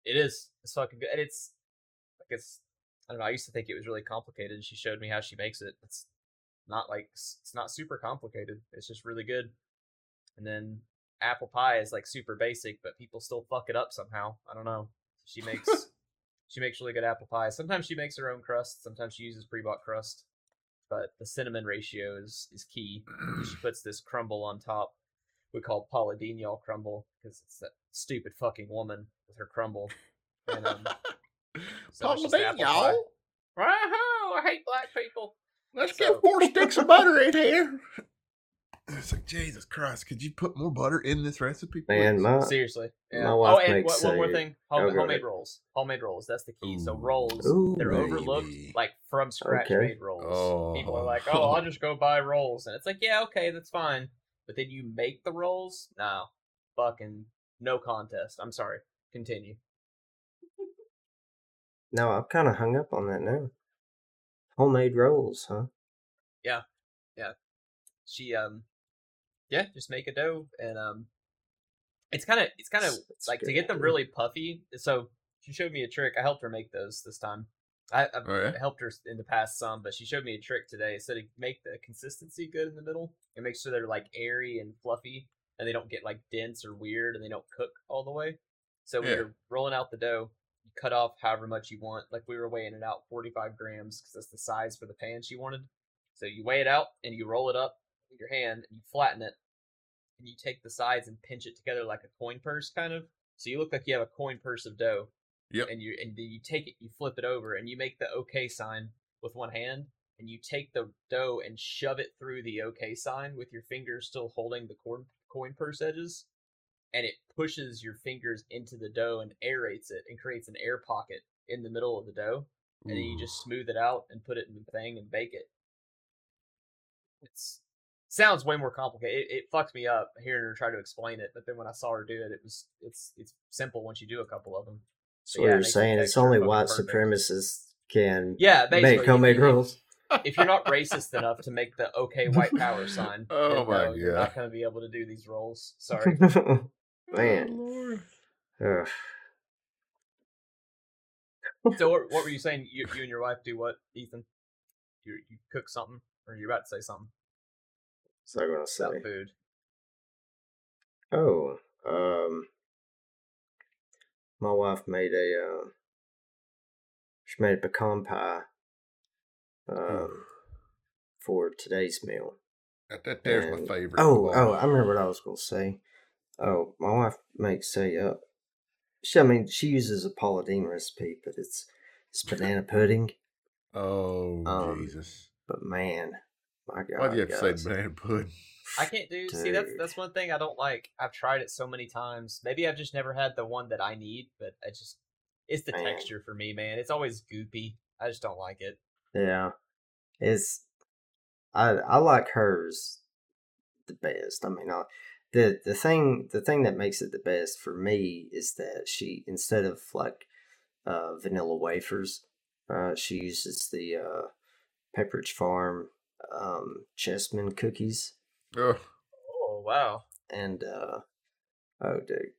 Speaker 3: It is. It's fucking good. And it's like it's. I don't know. I used to think it was really complicated. She showed me how she makes it. It's not like it's not super complicated. It's just really good. And then apple pie is like super basic, but people still fuck it up somehow. I don't know. She makes she makes really good apple pie. Sometimes she makes her own crust. Sometimes she uses pre-bought crust. But the cinnamon ratio is is key. She puts this crumble on top. We call Paula Deen y'all crumble because it's that stupid fucking woman with her crumble. And, um, so
Speaker 2: Paula Deen, y'all.
Speaker 3: Wow, I hate black people.
Speaker 2: Let's
Speaker 3: So-
Speaker 2: get four sticks of butter in here. It's like, Jesus Christ, could you put more butter in this recipe?
Speaker 4: Man,
Speaker 2: please?
Speaker 4: my
Speaker 3: Seriously. Yeah.
Speaker 4: my
Speaker 3: Oh,
Speaker 4: wife
Speaker 3: and
Speaker 4: makes
Speaker 3: one, one more
Speaker 4: a-
Speaker 3: thing. Home,
Speaker 4: oh, go
Speaker 3: homemade
Speaker 4: ahead.
Speaker 3: rolls. Homemade rolls. That's the key. So
Speaker 2: Ooh.
Speaker 3: rolls,
Speaker 4: Ooh,
Speaker 3: they're
Speaker 2: baby.
Speaker 3: overlooked, like from scratch
Speaker 4: Okay.
Speaker 3: made rolls. People are
Speaker 2: Oh.
Speaker 3: like, oh, I'll just go buy rolls. And it's like, yeah, okay, that's fine. But then you make the rolls? No. Fucking no contest. I'm sorry. Continue.
Speaker 4: No, I'm kind of hung up on that now. Homemade rolls, huh?
Speaker 3: She, um, yeah, just make a dough. And, um, it's kind of, it's kind of
Speaker 4: That's- that's
Speaker 3: like to
Speaker 4: good
Speaker 3: get them
Speaker 4: idea.
Speaker 3: really puffy. So she showed me a trick. I helped her make those this time. I, I've
Speaker 2: Oh, yeah?
Speaker 3: helped her in the past some, but she showed me a trick today. So to make the consistency good in the middle and make sure they're like airy and fluffy and they don't get like dense or weird and they don't cook all the way. So when
Speaker 2: Yeah.
Speaker 3: you're rolling out the dough, you cut off however much you want. Like we were weighing it out forty-five grams because that's the size for the pan she wanted. So you weigh it out and you roll it up with your hand and you flatten it and you take the sides and pinch it together like a coin purse kind of. So you look like you have a coin purse of dough.
Speaker 2: Yep.
Speaker 3: And you and then you take it, you flip it over, and you make the OK sign with one hand, and you take the dough and shove it through the OK sign with your fingers still holding the coin coin purse edges, and it pushes your fingers into the dough and aerates it and creates an air pocket in the middle of the dough, and then you just smooth it out and put it in the thing and bake it. It's sounds way more complicated. It, it fucked me up hearing her try to explain it, but then when I saw her do it, it was it's it's simple once you do a couple of them.
Speaker 4: So
Speaker 3: Yeah,
Speaker 4: what
Speaker 3: it
Speaker 4: you're
Speaker 3: makes the
Speaker 4: saying it's
Speaker 3: texture
Speaker 4: only
Speaker 3: fucking
Speaker 4: white
Speaker 3: perfect.
Speaker 4: supremacists can
Speaker 3: Yeah, basically.
Speaker 4: make homemade
Speaker 3: if, you-
Speaker 4: rolls.
Speaker 3: if you're not racist enough to make the OK white power sign,
Speaker 2: Oh
Speaker 3: then
Speaker 2: my
Speaker 3: no, you're
Speaker 2: God.
Speaker 3: not going to be able to do these rolls. Sorry.
Speaker 4: Man.
Speaker 2: Oh, Lord.
Speaker 4: Ugh.
Speaker 3: So what, what were you saying? You, you and your wife do what, Ethan? You you cook something, or you're about to say something
Speaker 4: So I'm gonna say.
Speaker 3: about food?
Speaker 4: Oh, um, my wife made a uh, she made a pecan pie, um, for today's meal.
Speaker 2: That, that there's
Speaker 4: And-
Speaker 2: my favorite.
Speaker 4: Oh,
Speaker 2: of
Speaker 4: oh,
Speaker 2: all.
Speaker 4: I remember what I was gonna say. Oh, my wife makes a uh, she I mean she uses a Paula Deen recipe, but it's it's banana pudding.
Speaker 2: Oh,
Speaker 4: Um,
Speaker 2: Jesus.
Speaker 4: But man, my God,
Speaker 2: Why'd you have to
Speaker 4: guys.
Speaker 2: say banana pudding?
Speaker 3: I can't do. See, that's
Speaker 4: Dude.
Speaker 3: that's one thing I don't like. I've tried it so many times. Maybe I've just never had the one that I need, but I just it's the
Speaker 4: Man.
Speaker 3: texture for me, man. It's always goopy. I just don't like it.
Speaker 4: Yeah, it's I I like hers the best. I mean, I, the the thing the thing that makes it the best for me is that she instead of like uh, vanilla wafers, uh, she uses the uh, Pepperidge Farm um, Chessman cookies,
Speaker 2: Ugh.
Speaker 3: Oh wow.
Speaker 4: and uh, oh dude,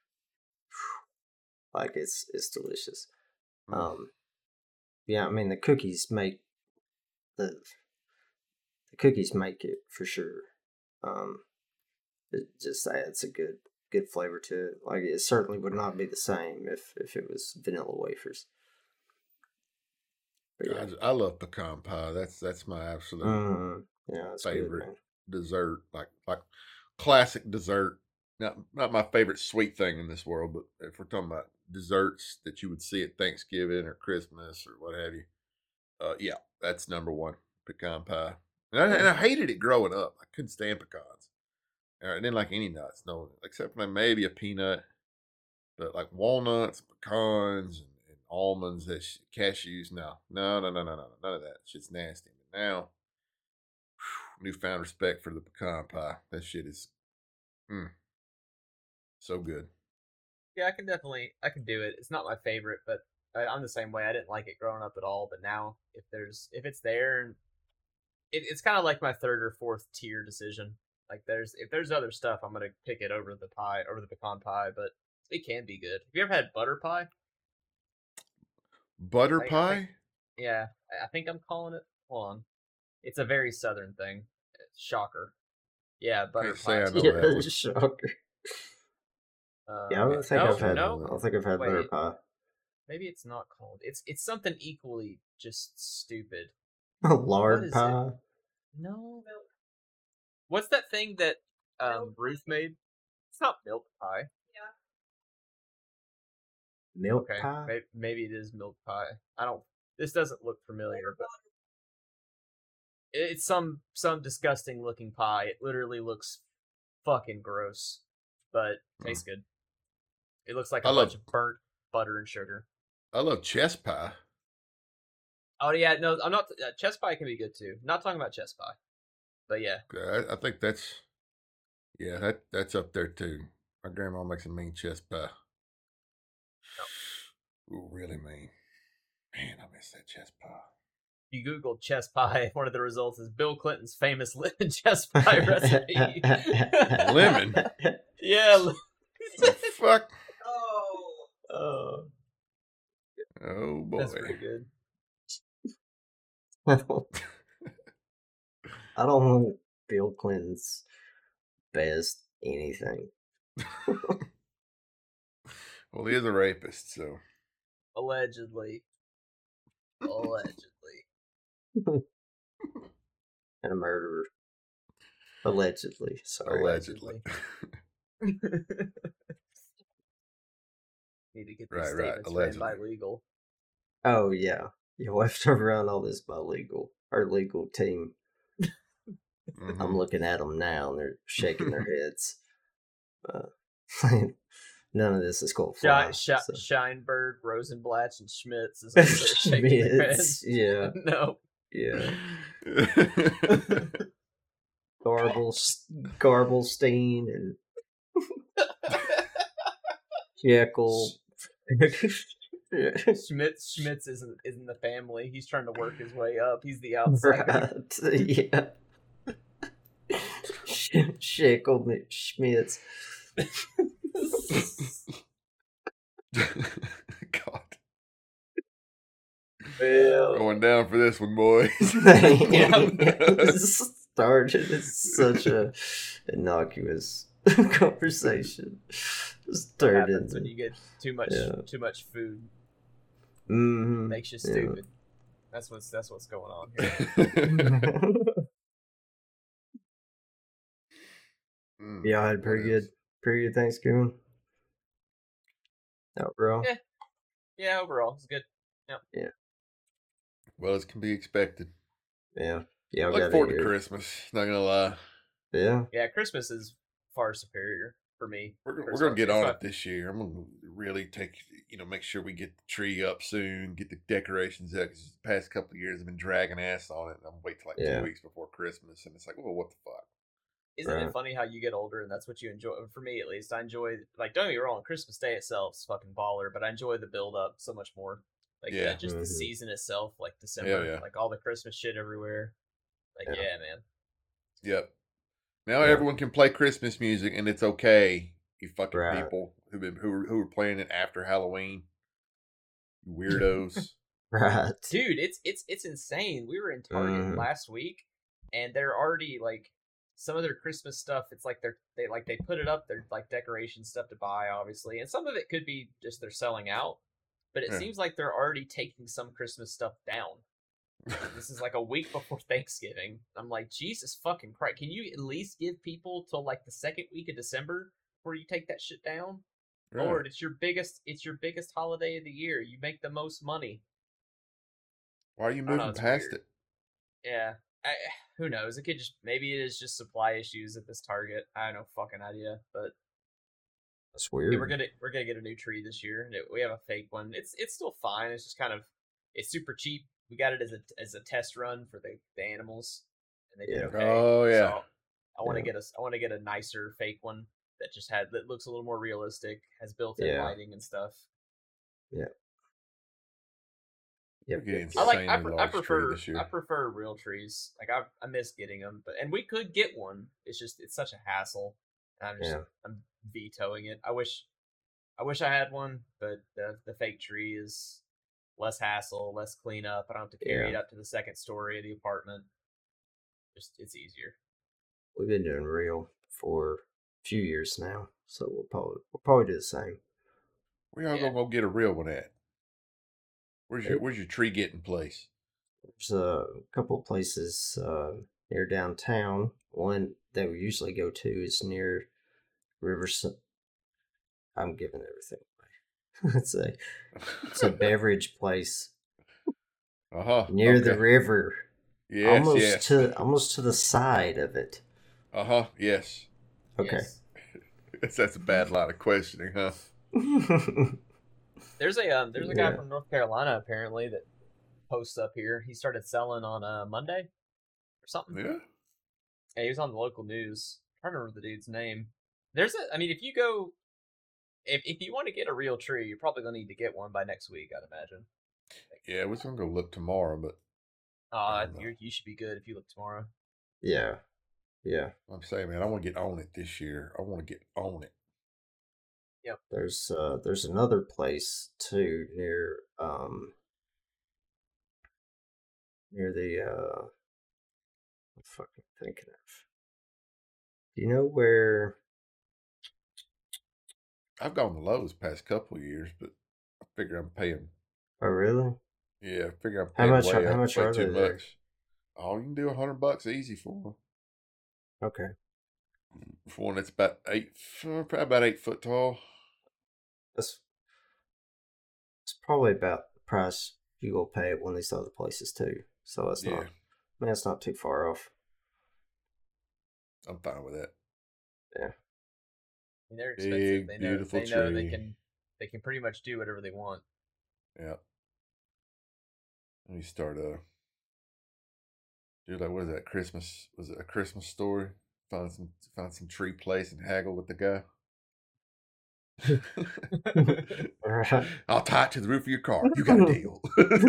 Speaker 4: like it's it's delicious.
Speaker 2: Mm.
Speaker 4: Um, yeah, I mean the cookies make the the cookies make it for sure. Um, it just adds a good good flavor to it. Like it certainly would not be the same if if it was vanilla wafers. But
Speaker 2: I,
Speaker 4: yeah,
Speaker 2: just- I love pecan pie. That's that's my absolute
Speaker 4: mm, yeah, it's
Speaker 2: favorite.
Speaker 4: good, man.
Speaker 2: dessert, like like classic dessert. Not not my favorite sweet thing in this world, but if we're talking about desserts that you would see at Thanksgiving or Christmas or what have you, uh, yeah, that's number one, pecan pie. And I, and I hated it growing up. I couldn't stand pecans. I didn't like any nuts, no, except for maybe a peanut. But like walnuts, pecans, and, and almonds, that sh- cashews, no, no, no, no, no, no, none of that. Shit's nasty. But now, whew, newfound respect for the pecan pie. That shit is, mm, so good.
Speaker 3: Yeah, I can definitely I can do it. It's not my favorite, but I, I'm the same way. I didn't like it growing up at all, but now if there's if it's there, and it, it's kind of like my third or fourth tier decision. Like there's if there's other stuff, I'm gonna pick it over the pie over the pecan pie. But It can be good. Have you ever had butter pie?
Speaker 2: Butter
Speaker 3: I- I
Speaker 2: pie?
Speaker 3: think- Yeah, I- I think I'm calling it. Hold on. It's a very southern thing. Shocker. Yeah, butter
Speaker 2: Can't say
Speaker 3: pie.
Speaker 2: I know
Speaker 4: Yeah,
Speaker 2: that one.
Speaker 4: shocker.
Speaker 3: Uh,
Speaker 4: Yeah, I don't think
Speaker 3: no,
Speaker 4: I've had.
Speaker 3: no.
Speaker 4: I don't think I've had butter
Speaker 3: Wait.
Speaker 4: pie.
Speaker 3: Maybe it's not called. It's it's something equally just stupid.
Speaker 4: Lard
Speaker 3: is it?
Speaker 4: pie.
Speaker 3: No. What's that thing that um
Speaker 5: Milk
Speaker 3: Ruth made? It's not milk pie.
Speaker 4: Milk
Speaker 3: Okay,
Speaker 4: pie.
Speaker 3: maybe, maybe it is milk pie. I don't. This doesn't look familiar, but it's some some disgusting looking pie. It literally looks fucking gross, but tastes good. It looks like a
Speaker 2: I
Speaker 3: bunch
Speaker 2: love-
Speaker 3: of burnt butter and sugar.
Speaker 2: I love chess pie.
Speaker 3: Oh yeah, no, I'm not. Uh, chess pie can be good too. Not talking about chess pie, but yeah,
Speaker 2: I, I think that's yeah, that that's up there too. My grandma makes a mean chess pie. Ooh, really mean. Man, I miss that chess pie.
Speaker 3: if you Google chess pie, one of the results is Bill Clinton's famous lemon chess pie recipe.
Speaker 2: Lemon?
Speaker 3: Yeah. li-
Speaker 2: The fuck?
Speaker 5: Oh.
Speaker 3: Oh,
Speaker 2: Oh boy.
Speaker 3: that's pretty good.
Speaker 4: I don't, I don't want Bill Clinton's best anything.
Speaker 2: Well, he is a rapist, so
Speaker 3: Allegedly. Allegedly.
Speaker 4: And a murderer. Allegedly. Sorry.
Speaker 2: allegedly.
Speaker 3: Need to get these
Speaker 2: Right, right,
Speaker 3: statements ran by
Speaker 2: allegedly.
Speaker 3: legal.
Speaker 4: Oh, yeah. You have to run all this by legal. Our legal team.
Speaker 2: Mhm.
Speaker 4: I'm looking at them now and they're shaking their heads. Uh, none of this is going to fly.
Speaker 3: Shi- Shi-
Speaker 4: so.
Speaker 3: Scheinberg, Rosenblatt, and Schmitz is over there shaking their
Speaker 4: Schmitz,
Speaker 3: heads.
Speaker 4: yeah.
Speaker 3: No.
Speaker 4: Yeah. Garble, Garblestein and Jekyll.
Speaker 3: Schmitz Schmitz isn't isn't the family. He's trying to work his way up. He's the outsider.
Speaker 4: Right. Yeah. Jekyll Schmitz.
Speaker 2: God.
Speaker 3: Well,
Speaker 2: Going down for this one, boys.
Speaker 4: Started as such a innocuous conversation. Just
Speaker 3: what
Speaker 4: turned
Speaker 3: happens when
Speaker 4: into.
Speaker 3: you get too much
Speaker 4: Yeah.
Speaker 3: too much food?
Speaker 4: Mhm.
Speaker 3: Makes you
Speaker 4: Yeah.
Speaker 3: stupid. That's what's that's what's going on here.
Speaker 2: Mm,
Speaker 4: Yeah, I had pretty
Speaker 2: what else?
Speaker 4: good, pretty good Thanksgiving. Overall,
Speaker 3: Yeah. Yeah, overall it's good.
Speaker 2: Well, as can be expected.
Speaker 4: yeah, yeah. I
Speaker 2: Look
Speaker 4: got
Speaker 2: forward
Speaker 4: it
Speaker 2: to
Speaker 4: here.
Speaker 2: Christmas. Not gonna lie,
Speaker 4: Yeah,
Speaker 3: Yeah, Christmas is far superior for me.
Speaker 2: we're we're
Speaker 3: Christmas.
Speaker 2: gonna get
Speaker 3: It's
Speaker 2: on
Speaker 3: not-
Speaker 2: it this year. I'm gonna really take you know make sure we get the tree up soon, get the decorations up. Because the past couple of years I've been dragging ass on it, and I'm waiting till like
Speaker 4: Yeah.
Speaker 2: two weeks before Christmas, and it's like, well, what the fuck?
Speaker 3: Isn't
Speaker 4: Right.
Speaker 3: it funny how you get older and that's what you enjoy? For me, at least, I enjoy like don't get me wrong, Christmas Day itself is fucking baller, but I enjoy the build up so much more. Like
Speaker 2: Yeah.
Speaker 3: uh, just the
Speaker 4: Mhm.
Speaker 3: season itself, like December,
Speaker 2: yeah.
Speaker 3: like all the Christmas shit everywhere. Like
Speaker 4: Yeah.
Speaker 3: yeah, man.
Speaker 2: Yep. Now
Speaker 4: Yeah.
Speaker 2: everyone can play Christmas music, and it's okay. You fucking
Speaker 4: Right.
Speaker 2: people who been who were, who were playing it after Halloween, you weirdos.
Speaker 4: right.
Speaker 3: Dude, it's it's it's insane. We were in Target
Speaker 4: Mhm.
Speaker 3: last week, and they're already like some of their Christmas stuff. It's like they're they like they put it up. They're like decoration stuff to buy, obviously, and some of it could be just they're selling out. But it
Speaker 2: Yeah.
Speaker 3: seems like they're already taking some Christmas stuff down. This is like a week before Thanksgiving. I'm like, Jesus fucking Christ! Can you at least give people till like the second week of December before you take that shit down?
Speaker 2: Right.
Speaker 3: Lord, it's your biggest it's your biggest holiday of the year. You make the most money.
Speaker 2: Why are you
Speaker 3: I don't know,
Speaker 2: moving
Speaker 3: it's
Speaker 2: past
Speaker 3: weird.
Speaker 2: it?
Speaker 3: Yeah, I, who knows? It could just maybe it is just supply issues at this Target. I have no fucking idea. But
Speaker 4: That's
Speaker 3: yeah,
Speaker 4: weird.
Speaker 3: we're gonna we're gonna get a new tree this year. and it- We have a fake one. It's it's still fine. It's just kind of it's super cheap. We got it as a as a test run for the, the animals, and they did
Speaker 4: Yeah.
Speaker 3: okay.
Speaker 2: Oh, yeah.
Speaker 3: So I want to
Speaker 4: Yeah.
Speaker 3: get a I want to get a nicer fake one that just had that looks a little more realistic, has built-in
Speaker 4: Yeah.
Speaker 3: lighting and stuff.
Speaker 4: Yep.
Speaker 2: We're getting
Speaker 3: I like. I,
Speaker 2: insanely
Speaker 3: pre- I
Speaker 2: large tree
Speaker 3: prefer.
Speaker 2: this year.
Speaker 3: I prefer real trees. Like I, I miss getting them, but and we could get one. It's just it's such a hassle. And I'm just
Speaker 4: Yeah.
Speaker 3: I'm vetoing it. I wish, I wish I had one, but the the fake tree is less hassle, less cleanup. I don't have to carry
Speaker 4: Yeah.
Speaker 3: it up to the second story of the apartment. Just it's easier.
Speaker 4: We've been doing real for a few years now, so we'll probably we'll probably do the same.
Speaker 2: Where y'all
Speaker 3: Yeah.
Speaker 2: gonna go get a real one at? Where's your
Speaker 4: It-
Speaker 2: Where's your tree getting place?
Speaker 4: There's a couple places uh, near downtown. One that we usually go to is near Riverside. I'm giving everything away. it's a it's a beverage place
Speaker 2: Uh huh.
Speaker 4: near the river,
Speaker 2: Yes,
Speaker 4: almost
Speaker 2: yes.
Speaker 4: to almost to the side of it.
Speaker 2: Uh huh. Yes.
Speaker 4: Okay.
Speaker 3: Yes.
Speaker 2: That's, that's a bad line of questioning, huh?
Speaker 3: There's a um, there's a guy
Speaker 4: Yeah.
Speaker 3: from North Carolina apparently that posts up here. He started selling on a uh, Monday or something.
Speaker 2: Yeah.
Speaker 3: Yeah, he was on the local news. I don't remember the dude's name. There's a, I mean, if you go, if if you want to get a real tree, you're probably gonna need to get one by next week, I'd imagine.
Speaker 2: Yeah, we're gonna go look tomorrow, but
Speaker 3: Uh,
Speaker 2: don't know.
Speaker 3: you you should be good if you look tomorrow.
Speaker 4: yeah, yeah.
Speaker 2: I'm saying, man, I want to get on it this year. I want to get on it.
Speaker 4: There's uh there's another place too near um near the uh what the fuck am I thinking of? Do you know where
Speaker 2: I've gone to Lowe's past couple of years, but I figure I'm paying.
Speaker 4: oh really?
Speaker 2: Yeah, I figure I'm
Speaker 4: How
Speaker 2: paying
Speaker 4: much-
Speaker 2: way,
Speaker 4: how
Speaker 2: up-
Speaker 4: much
Speaker 2: way
Speaker 4: are
Speaker 2: too
Speaker 4: they there?
Speaker 2: much. Oh, you can do a hundred bucks easy for one.
Speaker 4: Okay.
Speaker 2: For one that's about eight, uh, probably about eight foot tall.
Speaker 4: That's it's probably about the price you go pay at one of these other places too. So it's
Speaker 2: Yeah,
Speaker 4: not I mean it's not too far off.
Speaker 2: I'm fine with that.
Speaker 3: I mean, they're expensive.
Speaker 2: Big,
Speaker 3: they know
Speaker 2: beautiful
Speaker 3: they know they
Speaker 2: tree.
Speaker 3: can they can pretty much do whatever they want.
Speaker 2: Yeah. Let me start uh do like what is that Christmas? Was it a Christmas story? Find some find some tree place and haggle with the guy.
Speaker 4: Right.
Speaker 2: I'll tie it to the roof of your car. You got a deal.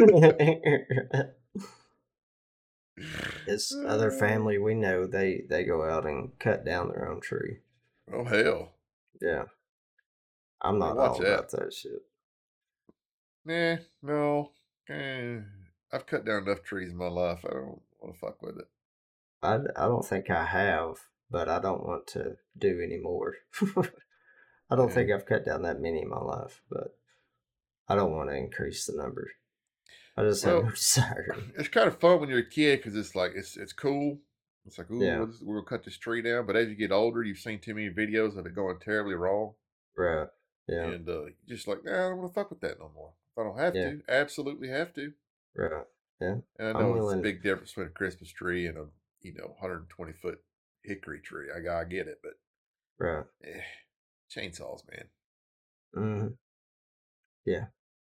Speaker 4: This other family we know, they they go out and cut down their own tree.
Speaker 2: Oh hell.
Speaker 4: Yeah, I'm not
Speaker 2: Watch
Speaker 4: all
Speaker 2: that.
Speaker 4: about that shit.
Speaker 2: Nah, no. Eh, I've cut down enough trees in my life. I don't want to fuck with it.
Speaker 4: I, I don't think I have, but I don't want to do any more. I don't
Speaker 2: Yeah.
Speaker 4: think I've cut down that many in my life, but I don't want to increase the number. I just have
Speaker 2: Well,
Speaker 4: no desire.
Speaker 2: It's kind of fun when you're a kid because it's like it's it's cool. It's like, ooh,
Speaker 4: Yeah.
Speaker 2: we'll, just- we'll cut this tree down. But as you get older, you've seen too many videos of it going terribly wrong,
Speaker 4: Right. Yeah.
Speaker 2: and uh, you're just like, nah, I don't want to fuck with that no more. If I don't have
Speaker 4: Yeah.
Speaker 2: to, absolutely have to.
Speaker 4: Right. Yeah.
Speaker 2: And I
Speaker 4: I'm
Speaker 2: know it's
Speaker 4: willing-
Speaker 2: a big difference between a Christmas tree and a you know one hundred twenty foot hickory tree. I I get it, but
Speaker 4: Right.
Speaker 2: eh, chainsaws, man.
Speaker 4: Mm. Yeah.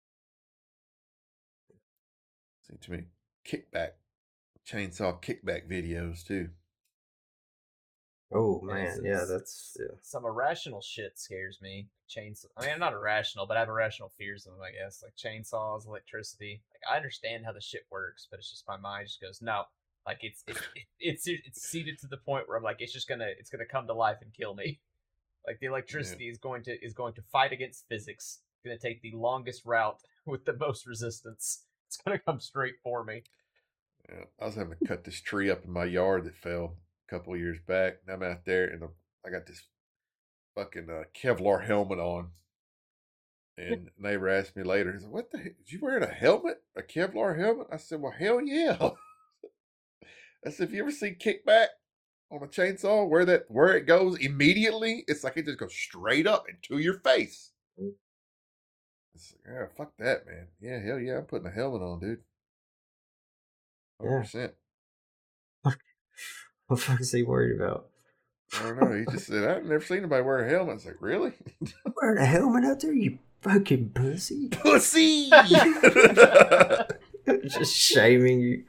Speaker 2: See too many kickback chainsaw kickback videos too.
Speaker 4: Oh
Speaker 3: Yeah,
Speaker 4: man.
Speaker 3: it's-
Speaker 4: Yeah.
Speaker 3: it's-
Speaker 4: That's yeah.
Speaker 3: Some irrational shit scares me. Chainsaw. I mean, I'm not irrational, but I have irrational fears of them. I guess like chainsaws, electricity. Like I understand how the shit works, but it's just my mind just goes no. Like it's it's it's it's seated to the point where I'm like it's just gonna it's gonna come to life and kill me. Like the electricity is going to is going to fight against physics. It's gonna take the longest route with the most resistance. It's gonna come straight for me.
Speaker 2: Yeah, I was having to cut this tree up in my yard that fell a couple of years back. And I'm out there and I'm, I got this fucking uh, Kevlar helmet on. And neighbor asked me later, he said, what the heck? Did you wearing a helmet? A Kevlar helmet? I said, well, hell yeah. I said, have you ever seen kickback on a chainsaw where that where it goes immediately? It's like it just goes straight up into your face. It's like, yeah, fuck that, man. Yeah, hell yeah, I'm putting a helmet on, dude. one hundred percent.
Speaker 4: What the fuck is he worried about?
Speaker 2: I don't know. He just said, I've never seen anybody wear a helmet. It's like, really?
Speaker 4: Wearing a helmet out there, you fucking pussy.
Speaker 2: Pussy!
Speaker 4: Just shaming you.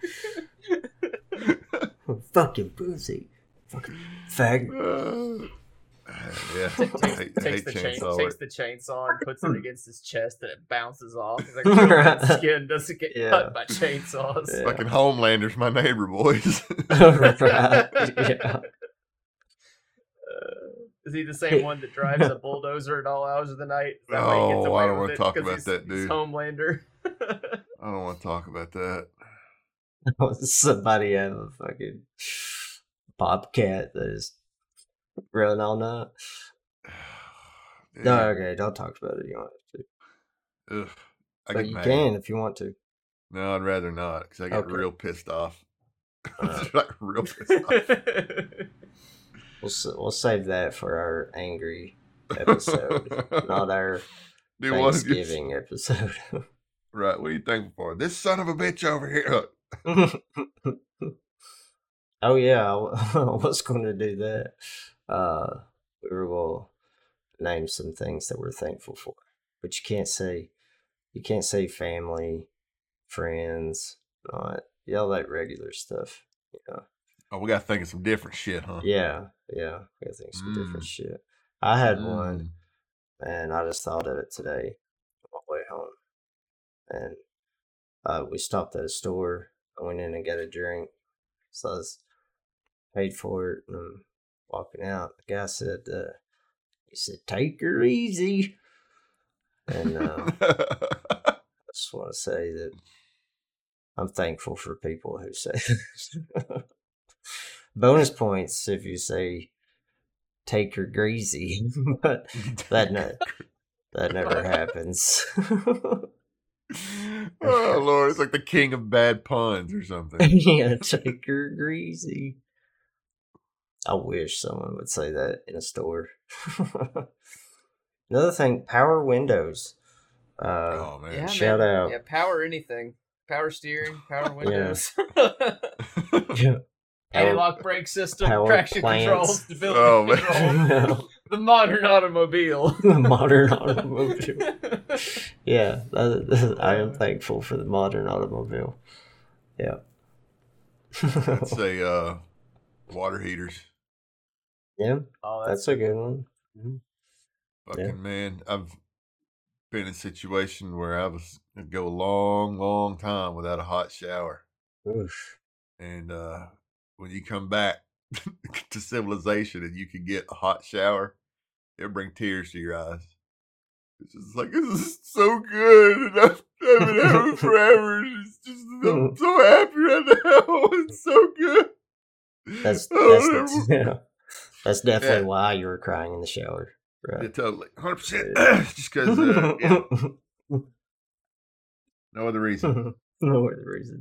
Speaker 4: Fucking pussy. Fucking fag.
Speaker 2: Uh, yeah. I
Speaker 3: Takes,
Speaker 2: hate, I
Speaker 3: takes
Speaker 2: hate
Speaker 3: the chain,
Speaker 2: chainsaw
Speaker 3: takes
Speaker 2: work.
Speaker 3: the chainsaw and puts it against his chest, and it bounces off. He's like, "The skin doesn't get
Speaker 4: Yeah.
Speaker 3: cut by chainsaws."
Speaker 4: Yeah.
Speaker 2: Fucking Homelander's my neighbor, boys.
Speaker 4: Right. Yeah.
Speaker 3: Is he the same one that drives a bulldozer at all hours of the night? Is that why he gets
Speaker 2: Oh,
Speaker 3: away
Speaker 2: I don't
Speaker 3: with
Speaker 2: want
Speaker 3: it?
Speaker 2: to talk
Speaker 3: 'Cause
Speaker 2: about
Speaker 3: he's,
Speaker 2: that,
Speaker 3: he's
Speaker 2: dude.
Speaker 3: Homelander.
Speaker 2: I don't want to talk about that.
Speaker 4: Somebody have a fucking bobcat that is running all night. No, okay, don't talk about it. You don't have to.
Speaker 2: Ugh, I
Speaker 4: But
Speaker 2: get
Speaker 4: you
Speaker 2: mad.
Speaker 4: can if you want to.
Speaker 2: No, I'd rather not because I get
Speaker 4: Okay.
Speaker 2: real pissed off.
Speaker 4: Alright.
Speaker 2: like real pissed off.
Speaker 4: We'll s- we'll save that for our angry episode, not our
Speaker 2: Do you want to
Speaker 4: Thanksgiving episode.
Speaker 2: Right, what are you thankful for? This son of a bitch over here.
Speaker 4: Oh yeah, I w- I was going to do that. Uh, we will name some things that we're thankful for, but you can't say you can't say family, friends, not yeah, all that regular stuff. You know.
Speaker 2: Oh, we got to think of some different shit, huh?
Speaker 4: Yeah, yeah, I think some different
Speaker 2: Mm.
Speaker 4: shit. I had
Speaker 2: Mm.
Speaker 4: one, and I just thought of it today on my way home, and uh, we stopped at a store. I went in and got a drink, so I was paid for it, and I'm walking out. The guy said, uh, "He said, take her easy," and uh, I just want to say that I'm thankful for people who say that. Bonus points if you say take her greasy, but that ne- that never happens.
Speaker 2: Oh Lord, it's like the king of bad puns or something.
Speaker 4: Yeah, take her greasy. I wish someone would say that in a store. Another thing, power windows. Uh,
Speaker 2: Oh man.
Speaker 3: Yeah,
Speaker 4: Shout
Speaker 3: man.
Speaker 4: out.
Speaker 3: Yeah, power anything. Power steering, power windows.
Speaker 4: Yeah.
Speaker 3: Anti-lock brake system,
Speaker 4: power
Speaker 3: traction control,
Speaker 4: plants.
Speaker 3: stability
Speaker 2: Oh, man.
Speaker 3: control. The modern automobile.
Speaker 4: The modern automobile. Yeah, that, that- I am thankful for the modern automobile. Yeah.
Speaker 2: I'd say uh, water heaters.
Speaker 4: Yeah,
Speaker 3: Oh,
Speaker 4: that's a good one.
Speaker 2: Fucking
Speaker 4: Yeah.
Speaker 2: man, I've been in a situation where I was I'd go a long, long time without a hot shower,
Speaker 4: Oof.
Speaker 2: and uh, when you come back to civilization and you can get a hot shower, it'll bring tears to your eyes. It's just like this is so good, and I've, I've been having it forever. And it's just I'm so happy right now. It's so good.
Speaker 4: That's
Speaker 2: Oh,
Speaker 4: that's
Speaker 2: whatever.
Speaker 4: the, yeah. That's definitely
Speaker 2: Yeah.
Speaker 4: why you were crying in the shower.
Speaker 2: Yeah,
Speaker 4: Right.
Speaker 2: totally, hundred percent. Just because, uh, yeah, no other reason.
Speaker 4: No other reason.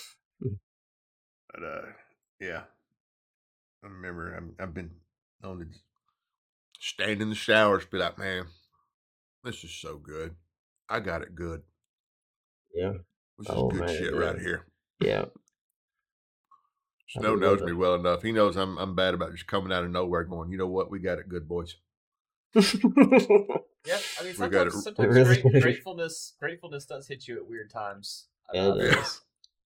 Speaker 2: But uh, yeah, I remember I'm, I've been on the stand in the showers, be like, man, this is so good. I got it good.
Speaker 4: Yeah.
Speaker 2: This is
Speaker 4: Oh,
Speaker 2: good
Speaker 4: man,
Speaker 2: shit
Speaker 4: yeah.
Speaker 2: right here.
Speaker 4: Yeah.
Speaker 2: Snow
Speaker 4: I
Speaker 2: knows
Speaker 4: love
Speaker 2: me
Speaker 4: it.
Speaker 2: well enough. He knows I'm I'm bad about just coming out of nowhere, going, you know what, we got it good, boys.
Speaker 3: Yeah, I mean
Speaker 2: We got it.
Speaker 3: sometimes, sometimes
Speaker 4: Really?
Speaker 3: great, gratefulness gratefulness does hit you at weird times.
Speaker 4: Yeah,
Speaker 3: Uh,
Speaker 4: it
Speaker 2: Yeah.
Speaker 4: does.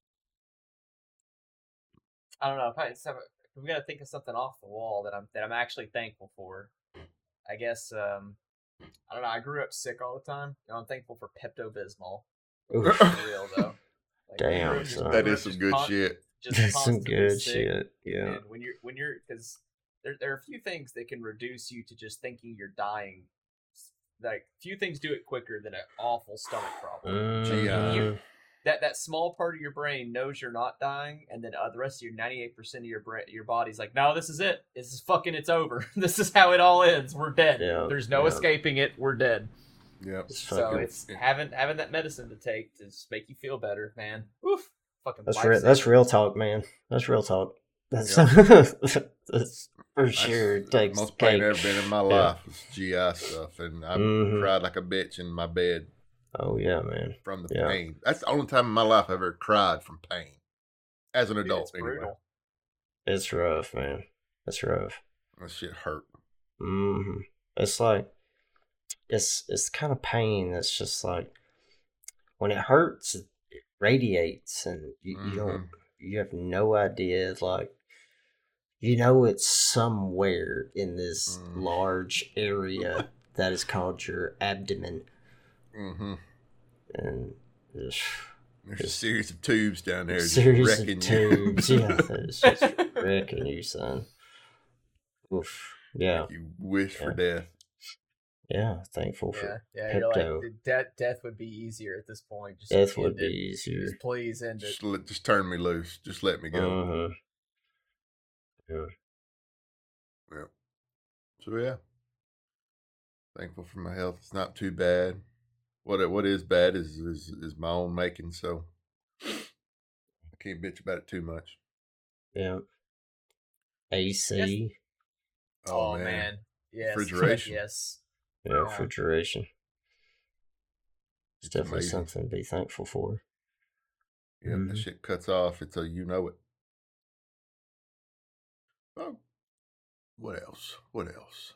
Speaker 3: I don't know if, I, if we got to think of something off the wall that I'm that I'm actually thankful for. I guess um, I don't know. I grew up sick all the time. You know, I'm thankful for Pepto Bismol.
Speaker 4: Oof.
Speaker 3: For real though. Like,
Speaker 4: Damn,
Speaker 3: I grew up just-
Speaker 4: son.
Speaker 3: I
Speaker 2: That
Speaker 3: grew
Speaker 2: is
Speaker 3: up
Speaker 2: some
Speaker 3: just
Speaker 2: good
Speaker 3: con-
Speaker 2: shit.
Speaker 3: Just
Speaker 4: That's some
Speaker 3: constantly
Speaker 4: good
Speaker 3: sick.
Speaker 4: shit. Yeah.
Speaker 3: And when you're when you're because there there are a few things that can reduce you to just thinking you're dying. Like few things do it quicker than an awful stomach problem.
Speaker 4: Mhm.
Speaker 3: That that small part of your brain knows you're not dying, and then uh, the rest of your ninety-eight percent of your brain, your body's like, no, this is it. This is fucking. It's over. This is how it all ends. We're dead.
Speaker 4: Yeah,
Speaker 3: There's no
Speaker 4: yeah.
Speaker 3: escaping it. We're dead.
Speaker 2: Yep.
Speaker 4: It's
Speaker 3: So
Speaker 4: fucking-
Speaker 3: it's having having that medicine to take to just make you feel better, man. Oof. Fucking.
Speaker 4: That's real. That's
Speaker 3: lifesaver.
Speaker 4: real talk, man. That's real talk. That's, that's for sure. It
Speaker 2: That's the
Speaker 4: takes
Speaker 2: most pain
Speaker 4: cake.
Speaker 2: I've ever been in my
Speaker 4: Yeah.
Speaker 2: life was G I stuff, and I
Speaker 4: Mhm.
Speaker 2: cried like a bitch in my bed
Speaker 4: Oh yeah, man.
Speaker 2: from the
Speaker 4: Yeah.
Speaker 2: pain. That's the only time in my life I've ever cried from pain as an
Speaker 3: Dude,
Speaker 2: adult.
Speaker 3: it's
Speaker 2: Anyway,
Speaker 3: brutal.
Speaker 4: It's rough, man. It's rough.
Speaker 2: that shit hurt.
Speaker 4: hmm It's like it's it's the kind of pain that's just like when it hurts, it radiates, and you, you don't you have no idea. Like you know, it's somewhere in this
Speaker 2: Mm.
Speaker 4: large area that is called your abdomen,
Speaker 2: Mm-hmm.
Speaker 4: and just
Speaker 2: There's a series of tubes down there,
Speaker 4: a
Speaker 2: just
Speaker 4: series
Speaker 2: wrecking
Speaker 4: of
Speaker 2: you.
Speaker 4: tubes. Yeah, that's just wrecking you, son. Oof. Yeah.
Speaker 2: Like you wish
Speaker 4: Yeah.
Speaker 2: for death.
Speaker 4: Yeah, thankful
Speaker 3: Yeah,
Speaker 4: for
Speaker 3: yeah. You're like,
Speaker 4: Pepto.
Speaker 3: "D- death, death would be easier at this point. Just
Speaker 4: Death
Speaker 3: end
Speaker 4: would be
Speaker 3: it.
Speaker 4: easier.
Speaker 3: Just please end it.
Speaker 2: Just, let, just turn me loose. Just let me go.
Speaker 4: Uh-huh. Yeah.
Speaker 2: Yeah. So yeah, thankful for my health. It's not too bad. What it, what is bad is, is is my own making. So I can't bitch about it too much.
Speaker 4: Yeah. A C.
Speaker 3: Oh, man. Yes.
Speaker 2: Refrigeration.
Speaker 3: Yes.
Speaker 4: Yeah,
Speaker 3: Yeah.
Speaker 4: refrigeration. It's,
Speaker 2: It's
Speaker 4: definitely
Speaker 2: amazing.
Speaker 4: something to be thankful for.
Speaker 2: Yeah,
Speaker 4: Mhm.
Speaker 2: that shit cuts off. It's a you know it. Oh, what else? What else?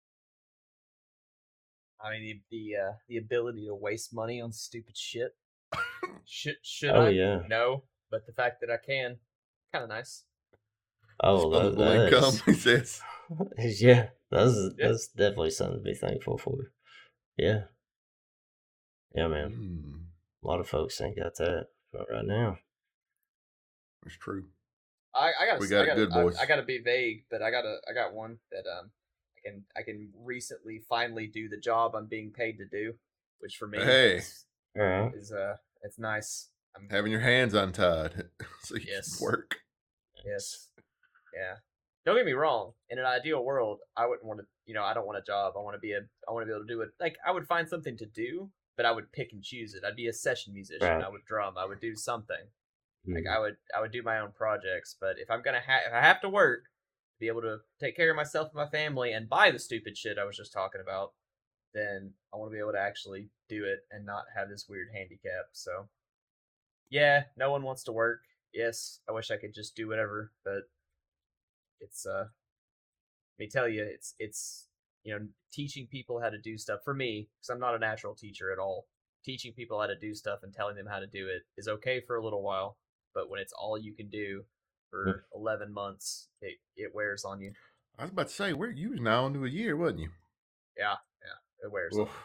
Speaker 3: I mean, the the, uh, the ability to waste money on stupid shit. Should should
Speaker 4: Oh,
Speaker 3: I?
Speaker 4: yeah.
Speaker 3: No, but the fact that I can, kind of nice.
Speaker 4: Oh, that,
Speaker 2: Disposable
Speaker 4: that
Speaker 2: income.
Speaker 4: is,
Speaker 2: He says.
Speaker 4: yeah, that's
Speaker 3: Yeah.
Speaker 4: that's definitely something to be thankful for. Yeah, yeah, man.
Speaker 2: Mm,
Speaker 4: A lot of folks ain't got that right now.
Speaker 2: it's true.
Speaker 3: I, I gotta,
Speaker 2: We
Speaker 3: I
Speaker 2: got it
Speaker 3: gotta,
Speaker 2: good, boys.
Speaker 3: I, I gotta be vague, but I gotta, I got one that um, I can, I can recently finally do the job I'm being paid to do, which for me
Speaker 2: Hey.
Speaker 3: is,
Speaker 4: All right.
Speaker 3: is uh, it's nice. I'm,
Speaker 2: Having your hands untied so you
Speaker 3: Yes.
Speaker 2: can work.
Speaker 3: Yes. Yeah. Don't get me wrong. In an ideal world, I wouldn't want to. You know, I don't want a job. I want to be a. I want to be able to do it. Like I would find something to do, but I would pick and choose it. I'd be a session musician.
Speaker 4: Right.
Speaker 3: I would drum. I would do something. Like
Speaker 4: Mhm.
Speaker 3: I would. I would do my own projects. But if I'm gonna have, if I have to work, be able to take care of myself and my family, and buy the stupid shit I was just talking about, then I want to be able to actually do it and not have this weird handicap. So, yeah, no one wants to work. Yes, I wish I could just do whatever, but it's uh let me tell you, it's it's you know teaching people how to do stuff for me because I'm not a natural teacher at all. Teaching people how to do stuff and telling them how to do it is okay for a little while, but when it's all you can do for eleven months, it it wears on you.
Speaker 2: I was about to say, where you was now into a year, wasn't you?
Speaker 3: Yeah, yeah, it wears on
Speaker 2: Oof.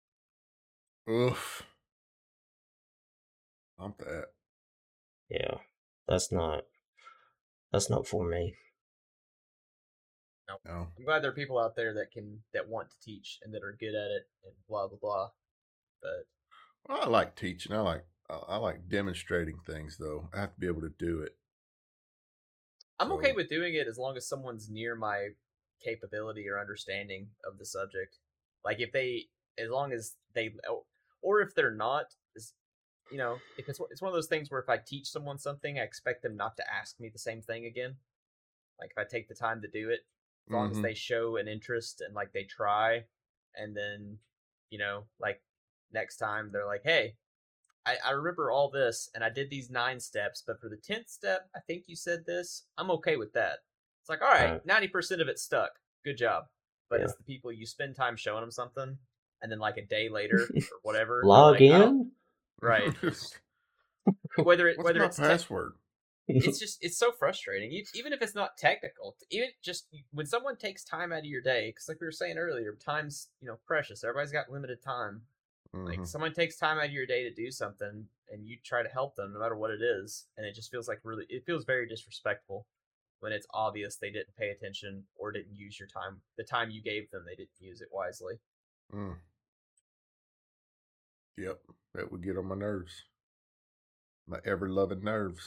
Speaker 2: Oof. I'm that.
Speaker 4: Yeah, that's not that's not for me.
Speaker 3: you. No.
Speaker 2: No.
Speaker 3: I'm glad there are people out there that can that want to teach and that are good at it and blah blah blah. But
Speaker 2: Well, I like teaching. I like I I like demonstrating things, though. I have to be able to do it.
Speaker 3: I'm okay
Speaker 2: So-
Speaker 3: with doing it as long as someone's near my capability or understanding of the subject. Like if they, as long as they, or if they're not, is- you know, if it's it's one of those things where if I teach someone something, I expect them not to ask me the same thing again. Like if I take the time to do it, as long as
Speaker 2: Mhm.
Speaker 3: they show an interest and like they try, and then, you know, like next time they're like, hey, I, I remember all this and I did these nine steps, but for the tenth step, I think you said this. I'm okay with that. It's like, all right,
Speaker 4: Right.
Speaker 3: ninety percent of it stuck. Good job. But
Speaker 4: Yeah.
Speaker 3: it's the people you spend time showing them something, and then like a day later or whatever. they're
Speaker 4: Log
Speaker 3: like, I don't-
Speaker 4: in.
Speaker 3: Right. Whether it
Speaker 2: What's
Speaker 3: whether
Speaker 2: my
Speaker 3: it's te-
Speaker 2: password?
Speaker 3: it's just it's so frustrating. E- Even if it's not technical, even just when someone takes time out of your day, because like we were saying earlier, time's you know precious. Everybody's got limited time. Like
Speaker 2: Mhm.
Speaker 3: someone takes time out of your day to do something, and you try to help them, no matter what it is, and it just feels like really, it feels very disrespectful when it's obvious they didn't pay attention or didn't use your time, the time you gave them, they didn't use it wisely.
Speaker 2: Mm. Yep, that would get on my nerves. My ever loving nerves.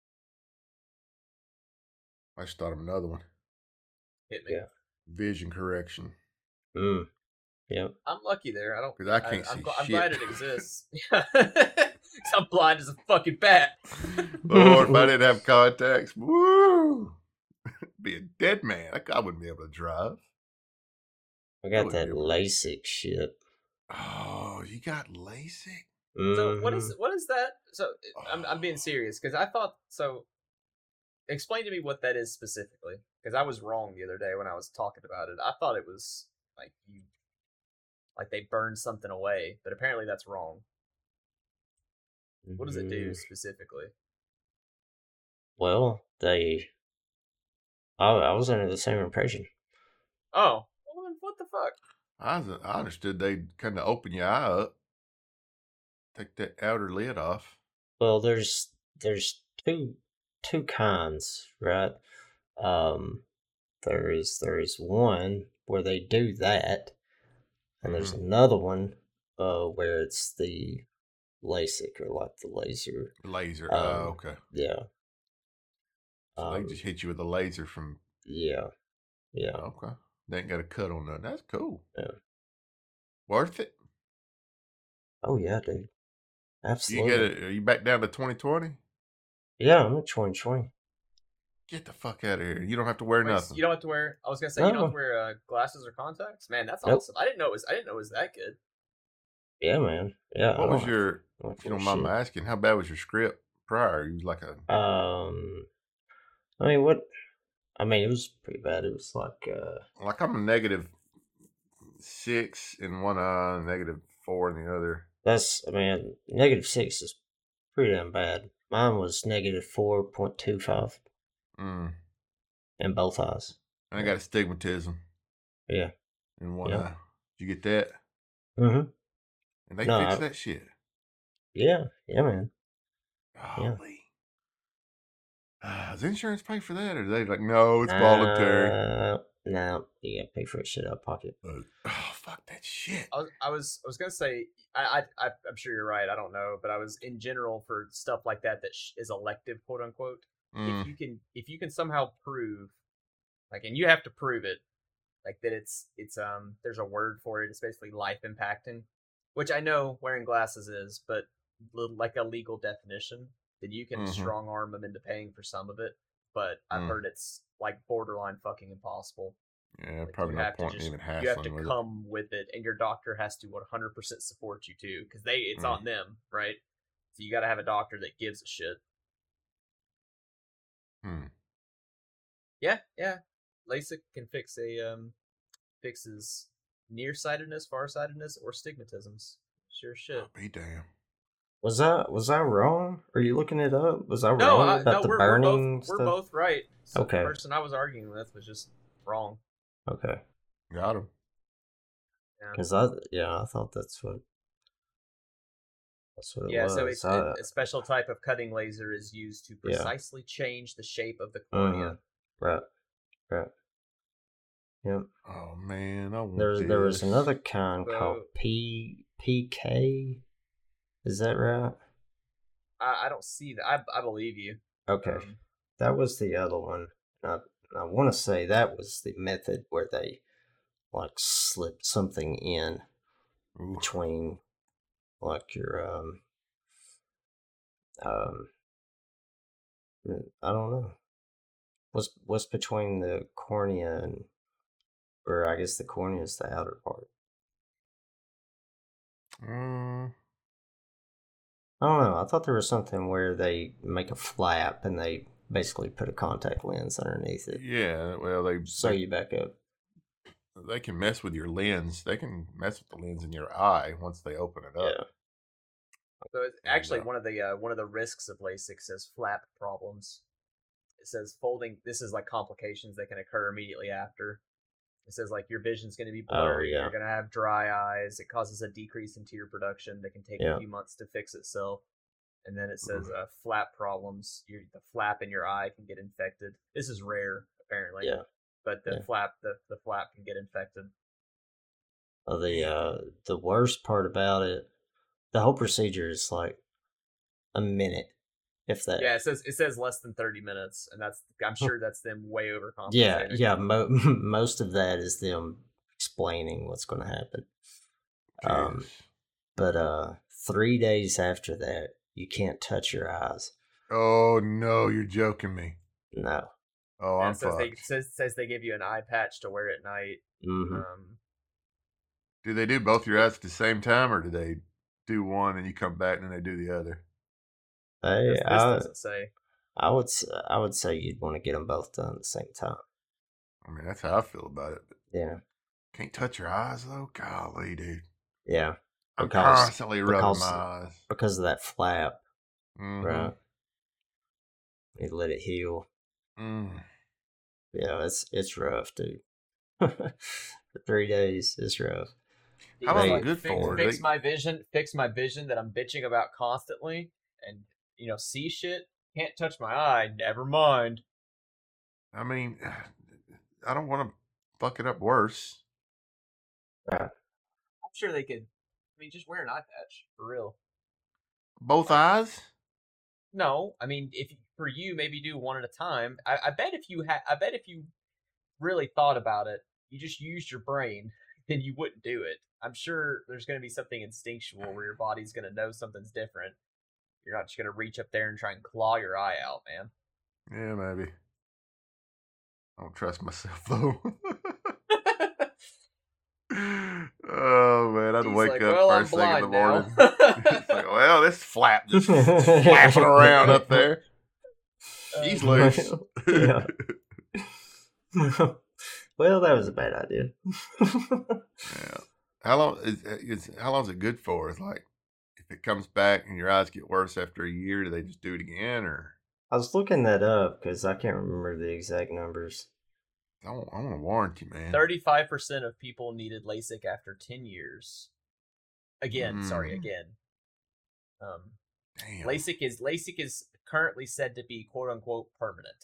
Speaker 2: I just thought of another one.
Speaker 3: Hit me.
Speaker 4: Yeah.
Speaker 2: Vision correction.
Speaker 4: Mm. Yep.
Speaker 3: I'm lucky there. I don't.
Speaker 2: 'Cause I can't
Speaker 3: I'm,
Speaker 2: see
Speaker 3: gl- I'm
Speaker 2: shit.
Speaker 3: glad it exists. Because I'm blind as a fucking bat.
Speaker 2: Lord, if I didn't have contacts, woo, be a dead man. I, I wouldn't be able to drive.
Speaker 4: I got
Speaker 2: wouldn't
Speaker 4: that
Speaker 2: be able to-
Speaker 4: LASIK shit.
Speaker 2: Oh, you got LASIK?
Speaker 3: So what
Speaker 4: Mhm.
Speaker 3: is what is that? So I'm I'm being serious because I thought so. Explain to me what that is specifically, because I was wrong the other day when I was talking about it. I thought it was like you, like they burned something away, but apparently that's wrong. What does it do
Speaker 4: Mhm.
Speaker 3: specifically?
Speaker 4: Well, they. I, I was under the same impression.
Speaker 3: Oh, well, then what the fuck?
Speaker 2: I, was, I understood they kind of open your eye up, take that outer lid off.
Speaker 4: Well, there's there's two two kinds, right? Um, there is there is one where they do that, and there's
Speaker 2: Mhm.
Speaker 4: another one uh where it's the LASIK or like the laser.
Speaker 2: Laser.
Speaker 4: Um,
Speaker 2: Oh, okay.
Speaker 4: Yeah.
Speaker 2: So
Speaker 4: Um,
Speaker 2: they just hit you with a laser from.
Speaker 4: yeah. Yeah.
Speaker 2: Okay. They ain't got a cut on that. That's cool.
Speaker 4: Yeah.
Speaker 2: Worth it.
Speaker 4: Oh yeah, dude.
Speaker 2: You
Speaker 4: Absolutely.
Speaker 2: get it. Are you back down to twenty twenty?
Speaker 4: Yeah, I'm at twenty twenty.
Speaker 2: Get the fuck out of here. You don't have to wear
Speaker 3: Wait, so
Speaker 2: nothing.
Speaker 3: you don't have to wear. I was gonna say you don't have
Speaker 4: No.
Speaker 3: to wear uh, glasses or contacts. Man, that's
Speaker 4: Nope.
Speaker 3: awesome. I didn't know it was. I didn't know it was that good.
Speaker 4: Yeah, man. Yeah. I
Speaker 2: What was
Speaker 4: don't
Speaker 2: your,
Speaker 4: have
Speaker 2: if
Speaker 4: to
Speaker 2: you don't
Speaker 4: wear
Speaker 2: mind me
Speaker 4: shit.
Speaker 2: asking, how bad was your script prior? You was like a,
Speaker 4: Um, I mean, what? I mean, it was pretty bad. It was like, uh,
Speaker 2: like I'm a negative six in one eye, negative four in the other.
Speaker 4: that's, I mean, negative six is pretty damn bad. Mine was negative four point two five
Speaker 2: Mm.
Speaker 4: in both eyes.
Speaker 2: And I got astigmatism
Speaker 4: Yeah.
Speaker 2: in one
Speaker 4: Yeah.
Speaker 2: eye. Did you get that?
Speaker 4: Mm-hmm.
Speaker 2: And they
Speaker 4: No,
Speaker 2: fixed
Speaker 4: I-
Speaker 2: that shit.
Speaker 4: Yeah. Yeah, man.
Speaker 2: Holy. Uh, does insurance pay for that? Or are they like, no, it's voluntary?
Speaker 4: Uh, no, you gotta pay for it shit out of pocket.
Speaker 2: Uh, oh, fuck that shit.
Speaker 3: I was, I was, I was gonna say, I, I, I, I'm sure you're right. I don't know, but I was in general for stuff like that that sh- is elective, quote unquote.
Speaker 2: Mm.
Speaker 3: If you can, if you can somehow prove, like, and you have to prove it, like that it's, it's, um, there's a word for it. It's basically life impacting, which I know wearing glasses is, but li- like a legal definition, then you can
Speaker 2: Mhm.
Speaker 3: strong arm them into paying for some of it. But I've
Speaker 2: Mm.
Speaker 3: heard it's like borderline fucking impossible.
Speaker 2: Yeah,
Speaker 3: Like,
Speaker 2: probably
Speaker 3: you
Speaker 2: no
Speaker 3: have to
Speaker 2: point in
Speaker 3: just-
Speaker 2: even
Speaker 3: You have
Speaker 2: hassling
Speaker 3: to
Speaker 2: with
Speaker 3: come with it, and your doctor has to one hundred percent support you too, because they it's
Speaker 2: Mm.
Speaker 3: on them, right? So you got to have a doctor that gives a shit.
Speaker 2: it. Hmm.
Speaker 3: Yeah, yeah. LASIK can fix a um fixes nearsightedness, farsightedness, or stigmatisms. Sure shit.
Speaker 2: Oh, be damn.
Speaker 4: Was I was I wrong? Are you looking it up? Was I
Speaker 3: No,
Speaker 4: wrong
Speaker 3: I,
Speaker 4: about
Speaker 3: no,
Speaker 4: the
Speaker 3: we're, we're
Speaker 4: burning
Speaker 3: both we're
Speaker 4: stuff?
Speaker 3: both right. So
Speaker 4: Okay.
Speaker 3: The person I was arguing with was just wrong.
Speaker 4: Okay,
Speaker 2: Got him.
Speaker 3: Yeah.
Speaker 4: because I yeah I thought that's what that's what it
Speaker 3: Yeah,
Speaker 4: was.
Speaker 3: so it's
Speaker 4: I,
Speaker 3: a, a special type of cutting laser is used to
Speaker 4: Yeah.
Speaker 3: precisely change the shape of the cornea.
Speaker 4: Mhm. Right, right. Yep.
Speaker 2: Oh, man. I want
Speaker 4: There's there was
Speaker 2: this.
Speaker 4: another kind
Speaker 3: So-
Speaker 4: called P PK. Is that right?
Speaker 3: I, I don't see that. I, I believe you.
Speaker 4: Okay,
Speaker 3: Um,
Speaker 4: that was the other one. I I want to say that was the method where they like slipped something in
Speaker 2: Ooh.
Speaker 4: between like your um um I don't know what's what's between the cornea and or I guess the cornea is the outer part.
Speaker 2: Mm.
Speaker 4: I don't know. I thought there was something where they make a flap and they basically put a contact lens underneath it,
Speaker 2: Yeah, well, they,
Speaker 4: sew
Speaker 2: they
Speaker 4: you back up.
Speaker 2: they can mess with your lens. They can mess with the lens in your eye once they open it up.
Speaker 4: Yeah.
Speaker 3: So it's
Speaker 2: And,
Speaker 3: actually
Speaker 2: uh,
Speaker 3: one of the uh, one of the risks of LASIK says flap problems. It says folding. This is like complications that can occur immediately after. It says like your vision's going to be
Speaker 4: Oh,
Speaker 3: blurry.
Speaker 4: yeah.
Speaker 3: You're going to have dry eyes. It causes a decrease in tear production that can take
Speaker 4: Yeah.
Speaker 3: a few months to fix itself. And then it says uh, flap problems. Your the flap in your eye can get infected. This is rare apparently.
Speaker 4: Yeah.
Speaker 3: But the
Speaker 4: Yeah.
Speaker 3: flap the, the flap can get infected.
Speaker 4: Well, the uh the worst part about it, the whole procedure is like a minute, if that.
Speaker 3: Yeah, it says it says less than thirty minutes, and that's I'm sure that's them way overcompensating.
Speaker 4: Yeah, yeah. Mo- most of that is them explaining what's going to happen. Um,
Speaker 2: Jeez.
Speaker 4: But uh, three days after that, you can't touch your eyes.
Speaker 2: Oh, no, you're joking me.
Speaker 4: No.
Speaker 2: Oh,
Speaker 3: Yeah,
Speaker 2: I'm
Speaker 3: it says they
Speaker 2: fucked.
Speaker 3: says, says they give you an eye patch to wear at night.
Speaker 4: Mm-hmm.
Speaker 3: Um,
Speaker 2: Do they do both your eyes at the same time, or do they do one and you come back and then they do the other?
Speaker 4: Hey,
Speaker 3: this, this
Speaker 4: I,
Speaker 3: doesn't say.
Speaker 4: I would s- I would say you'd want to get them both done at the same time.
Speaker 2: I mean, that's how I feel about it. But
Speaker 4: Yeah.
Speaker 2: can't touch your eyes, though? Golly, dude.
Speaker 4: Yeah.
Speaker 2: I'm
Speaker 4: Because-
Speaker 2: constantly rubbing
Speaker 4: because-
Speaker 2: my eyes.
Speaker 4: Because of that flap,
Speaker 2: Mhm.
Speaker 4: right? You let it heal.
Speaker 2: Mm.
Speaker 4: Yeah, it's it's rough, dude. For three days, it's rough.
Speaker 2: How
Speaker 4: long
Speaker 3: Like,
Speaker 4: is
Speaker 2: it good
Speaker 3: fix,
Speaker 2: for?
Speaker 3: Fix
Speaker 2: They-
Speaker 3: my vision. Fix my vision that I'm bitching about constantly, and you know, see shit. Can't touch my eye. Never mind.
Speaker 2: I mean, I don't want to fuck it up worse.
Speaker 4: Right.
Speaker 3: I'm sure they could. I mean, just wear an eye patch for real.
Speaker 2: Both eyes?
Speaker 3: No, I mean, if for you, maybe do one at a time. I, I bet if you had, I bet if you really thought about it, you just used your brain, then you wouldn't do it. I'm sure there's going to be something instinctual where your body's going to know something's different. You're not just going to reach up there and try and claw your eye out, man.
Speaker 2: Yeah, maybe. I don't trust myself though. Oh man, I'd
Speaker 3: He's
Speaker 2: wake
Speaker 3: like,
Speaker 2: up
Speaker 3: well, I'm
Speaker 2: first thing in the
Speaker 3: blind
Speaker 2: morning.
Speaker 3: now.
Speaker 2: It's like, well, this flap just flapping around up there. He's
Speaker 3: Uh,
Speaker 2: loose.
Speaker 4: Yeah. Well, that was a bad idea.
Speaker 2: Yeah. How long is, is how long is it good for? It's like if it comes back and your eyes get worse after a year, do they just do it again, or
Speaker 4: I was looking that up because I can't remember the exact numbers.
Speaker 2: I want, I want a warranty, man.
Speaker 3: thirty-five percent of people needed LASIK after ten years. Again, sorry,
Speaker 2: Mm.
Speaker 3: again. Um,
Speaker 2: Damn.
Speaker 3: LASIK is LASIK is currently said to be quote unquote permanent.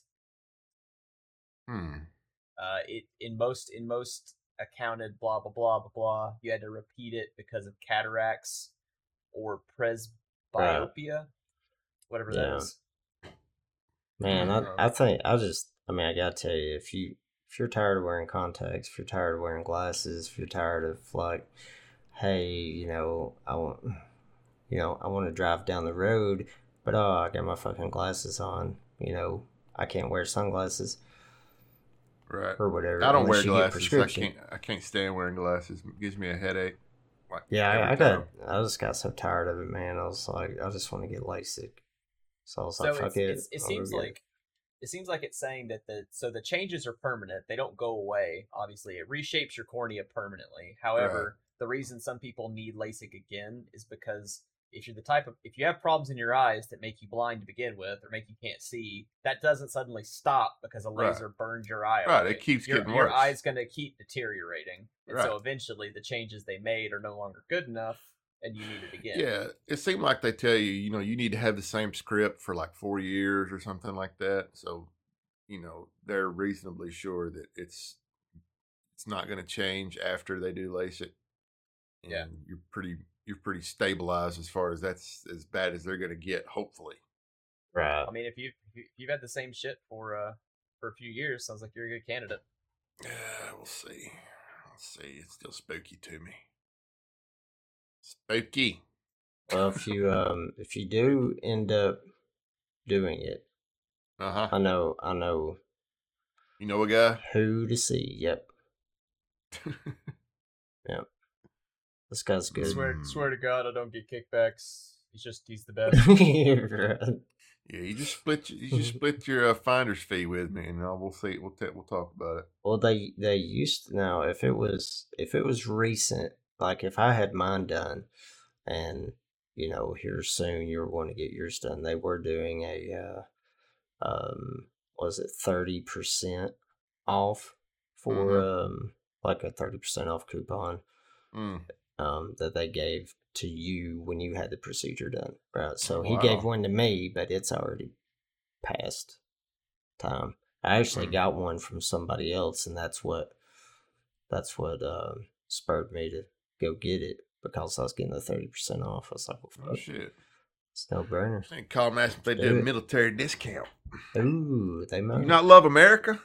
Speaker 2: Hmm.
Speaker 3: Uh, it in most in most accounted blah blah blah blah blah. You had to repeat it because of cataracts or presbyopia, whatever that
Speaker 4: Yeah.
Speaker 3: is.
Speaker 4: Man, I,
Speaker 2: Uh,
Speaker 4: I think I just I mean I gotta tell you, if you if you're tired of wearing contacts, if you're tired of wearing glasses, if you're tired of like, hey, you know, I want you know, I want to drive down the road, but oh, I got my fucking glasses on, you know, I can't wear sunglasses
Speaker 2: Right.
Speaker 4: or whatever.
Speaker 2: I don't wear
Speaker 4: unless you get
Speaker 2: glasses. I
Speaker 4: prescription.
Speaker 2: can't. I can't stand wearing glasses. It gives me a headache. Like
Speaker 4: Yeah, I, I
Speaker 2: every
Speaker 4: got
Speaker 2: time.
Speaker 4: I just got so tired of it, man. I was like, I just want to get LASIK. So I was
Speaker 3: So
Speaker 4: like, fuck
Speaker 3: it's,
Speaker 4: it.
Speaker 3: it's, it
Speaker 4: I'll go
Speaker 3: seems
Speaker 4: get it.
Speaker 3: like it seems like it's saying that the so the changes are permanent. They don't go away. Obviously, it reshapes your cornea permanently. However, the reason some people need LASIK again is because if you're the type of if you have problems in your eyes that make you blind to begin with or make you can't see, that doesn't suddenly stop because a
Speaker 2: Right.
Speaker 3: laser burns your eye
Speaker 2: Right,
Speaker 3: away.
Speaker 2: it keeps
Speaker 3: your,
Speaker 2: getting
Speaker 3: your
Speaker 2: worse.
Speaker 3: eye's going to keep deteriorating, and so
Speaker 2: Right.
Speaker 3: eventually the changes they made are no longer good enough, and you need it again.
Speaker 2: Yeah, it seemed like they tell you, you know, you need to have the same script for like four years or something like that. So, you know, they're reasonably sure that it's it's not going to change after they do LASIK. And
Speaker 3: Yeah.
Speaker 2: you're pretty you're pretty stabilized as far as that's as bad as they're going to get. Hopefully,
Speaker 4: Right.
Speaker 3: I mean, if you if you've had the same shit for uh for a few years, sounds like you're a good candidate.
Speaker 2: yeah, we'll see. We'll see. It's still spooky to me. Spooky.
Speaker 4: Well, if you um if you do end up doing it,
Speaker 2: Uh huh.
Speaker 4: I know I know
Speaker 2: You know a guy?
Speaker 4: who to see. Yep. Yep. This guy's good.
Speaker 3: Swear
Speaker 2: Mm.
Speaker 3: swear to God, I don't get kickbacks. He's just he's the best.
Speaker 4: Right.
Speaker 2: Yeah, you just split you just split your uh, finder's fee with me, and uh, we'll see. We'll t- we'll talk about it.
Speaker 4: Well, they they used to, now if it was if it was recent, like if I had mine done, and you know here soon you're going to get yours done, they were doing a uh, um was it thirty percent off for
Speaker 2: Mhm.
Speaker 4: um like a thirty percent off coupon
Speaker 2: Mm.
Speaker 4: um that they gave to you when you had the procedure done, right? So
Speaker 2: Oh,
Speaker 4: he gave
Speaker 2: wow.
Speaker 4: one to me, but it's already past time. I actually
Speaker 2: Mm.
Speaker 4: got one from somebody else, and that's what that's what um, spurred me to go get it because I was getting the thirty percent off. I was like, well,
Speaker 2: Oh
Speaker 4: fuck,
Speaker 2: shit!
Speaker 4: it's no burner.
Speaker 2: I think call them ask if they
Speaker 4: Do
Speaker 2: do a
Speaker 4: it.
Speaker 2: military discount.
Speaker 4: Ooh, they
Speaker 2: You
Speaker 4: might.
Speaker 2: not love America?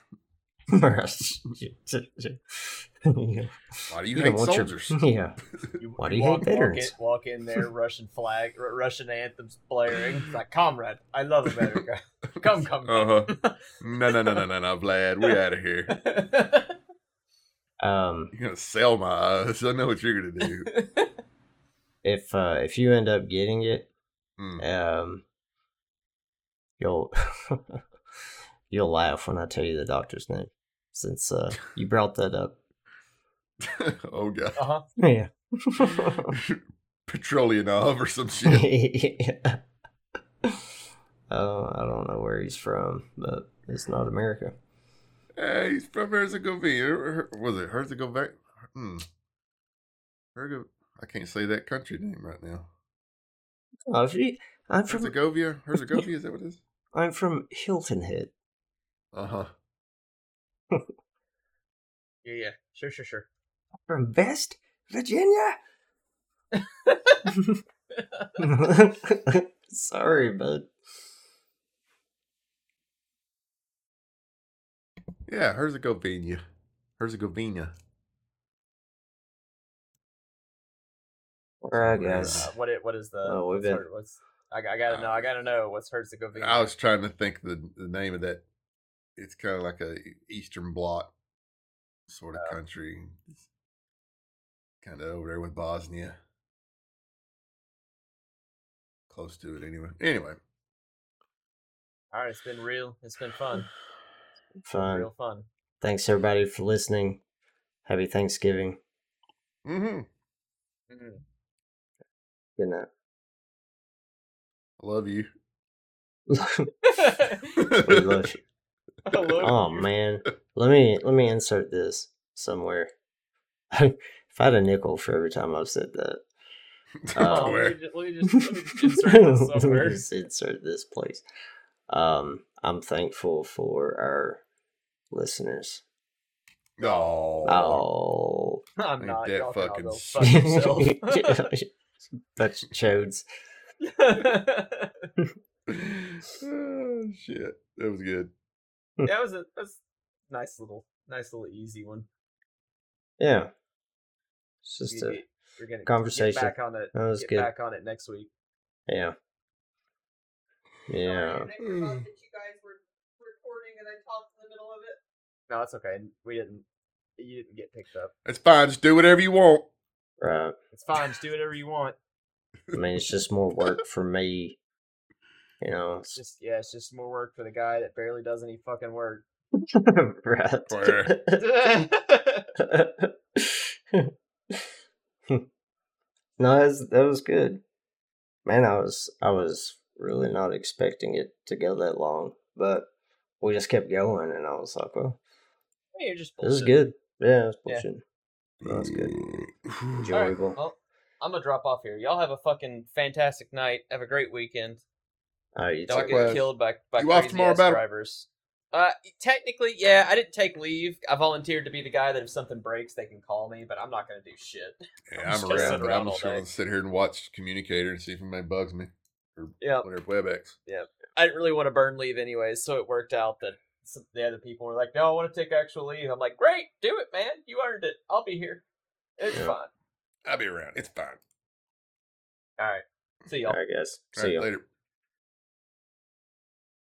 Speaker 4: Yeah.
Speaker 2: Why do you,
Speaker 4: You
Speaker 2: hate
Speaker 4: don't want your-
Speaker 2: soldiers?
Speaker 4: yeah.
Speaker 3: You,
Speaker 4: Why do
Speaker 3: you
Speaker 4: you hate
Speaker 3: walk, walk, in,
Speaker 4: veterans?
Speaker 3: walk in there, Russian flag, R- Russian anthems blaring. It's like, comrade, I love America. Come, come,
Speaker 2: Uh
Speaker 3: come.
Speaker 2: huh. No, no, no, no, no, no, Vlad. We out of here.
Speaker 4: Um,
Speaker 2: You're gonna sell my eyes. I know what you're gonna do.
Speaker 4: if uh, if you end up getting it,
Speaker 2: Mm.
Speaker 4: um, you'll you'll laugh when I tell you the doctor's name, since uh, you brought that up.
Speaker 2: Oh god,
Speaker 3: uh huh.
Speaker 4: Yeah.
Speaker 2: Petrolionov or some shit.
Speaker 4: Yeah. Uh, I don't know where he's from, but it's not America.
Speaker 2: Hey, he's from Herzegovina. Her- Was it Herzegovina? Hmm. Hergo- I can't say that country name right now.
Speaker 4: Oh, gee, I'm from
Speaker 2: Herzegovia? Herzegovia, is that what it is?
Speaker 4: I'm from Hilton Head.
Speaker 2: Uh huh.
Speaker 3: Yeah, yeah. Sure, sure, sure.
Speaker 4: From West Virginia. Sorry, bud.
Speaker 2: Yeah, Herzegovina. Herzegovina.
Speaker 4: All right,
Speaker 2: Somewhere,
Speaker 4: guys.
Speaker 3: Uh, what it, what is the
Speaker 4: Oh, we've
Speaker 3: what's,
Speaker 4: been-
Speaker 3: her, what's I, I gotta know I gotta know what's Herzegovina.
Speaker 2: I was trying to think the the name of that. It's kind of like a Eastern Bloc sort of
Speaker 3: Oh.
Speaker 2: country. It's kind of over there with Bosnia. Close to it, anyway. Anyway.
Speaker 3: All right, it's been real. It's been fun. It's been
Speaker 4: Fun.
Speaker 3: real fun.
Speaker 4: Thanks everybody for listening. Happy Thanksgiving.
Speaker 2: Mm-hmm.
Speaker 3: Mm.
Speaker 4: Good night.
Speaker 2: I love you.
Speaker 4: We love you.
Speaker 3: I love
Speaker 4: Oh
Speaker 3: you.
Speaker 4: man, let me let me insert this somewhere. If I had a nickel for every time I've said that,
Speaker 3: Oh,
Speaker 4: Um,
Speaker 2: Where?
Speaker 3: let, me just, let me just let me just insert this
Speaker 4: let me
Speaker 3: somewhere.
Speaker 4: just insert this, please. Um, I'm thankful for our listeners.
Speaker 2: Oh.
Speaker 4: Oh,
Speaker 3: I'm
Speaker 2: Ain't
Speaker 3: not.
Speaker 2: that
Speaker 3: Y'all can all
Speaker 2: fucking
Speaker 3: go
Speaker 2: sick.
Speaker 3: fuck yourself.
Speaker 4: bunch of chodes.
Speaker 2: Oh, shit. That was good.
Speaker 3: That was a that's a nice little nice little easy one.
Speaker 4: Yeah, it's just
Speaker 3: You
Speaker 4: a
Speaker 3: get- We're gonna
Speaker 4: conversation.
Speaker 3: get back on it.
Speaker 4: That was
Speaker 3: get
Speaker 4: good.
Speaker 3: back on it next week.
Speaker 4: yeah, yeah.
Speaker 5: Sorry, I forgot that you guys were recording and I talked in the middle of it.
Speaker 3: No, it's okay. We didn't. You didn't get picked up.
Speaker 2: It's fine. Just do whatever you want.
Speaker 4: Right.
Speaker 3: It's fine. Just do whatever you want.
Speaker 4: I mean, it's just more work for me. You know.
Speaker 3: It's just yeah. It's just more work for the guy that barely does any fucking work.
Speaker 4: right.
Speaker 2: Where?
Speaker 4: No, that was, that was good. Man, I was I was really not expecting it to go that long, but we just kept going, and I was like, "Well,
Speaker 3: You're just
Speaker 4: this is
Speaker 3: bullshitting.
Speaker 4: good." Yeah, it's
Speaker 3: Yeah.
Speaker 4: bullshit. No, that's good.
Speaker 3: All right.
Speaker 4: Enjoyable.
Speaker 3: Well, I'm gonna drop off here. Y'all have a fucking fantastic night. Have a great weekend.
Speaker 4: All right, you
Speaker 3: Don't
Speaker 4: too.
Speaker 3: get
Speaker 2: Likewise.
Speaker 3: killed by by
Speaker 2: You off
Speaker 3: crazy
Speaker 2: tomorrow,
Speaker 3: ass
Speaker 2: Battle?
Speaker 3: drivers. Uh, technically, yeah, I didn't take leave. I volunteered to be the guy that if something breaks, they can call me, but I'm not gonna do shit.
Speaker 2: Yeah,
Speaker 3: I'm
Speaker 2: I'm
Speaker 3: just gonna sit
Speaker 2: around, but
Speaker 3: around
Speaker 2: I'm
Speaker 3: all
Speaker 2: just going
Speaker 3: day.
Speaker 2: to sit here and watch Communicator and see if anybody bugs me. Or
Speaker 3: Yep.
Speaker 2: whatever, WebEx.
Speaker 3: I didn't really want to burn leave anyways, so it worked out that some, the other people were like, "No, I want to take actual leave." I'm like, "Great, do it, man. You earned it. I'll be here. It's
Speaker 4: Yeah.
Speaker 3: fine."
Speaker 2: I'll be around. It's fine.
Speaker 3: All right. See y'all.
Speaker 4: All right, guys.
Speaker 2: All
Speaker 4: See
Speaker 2: right,
Speaker 4: you.
Speaker 2: later.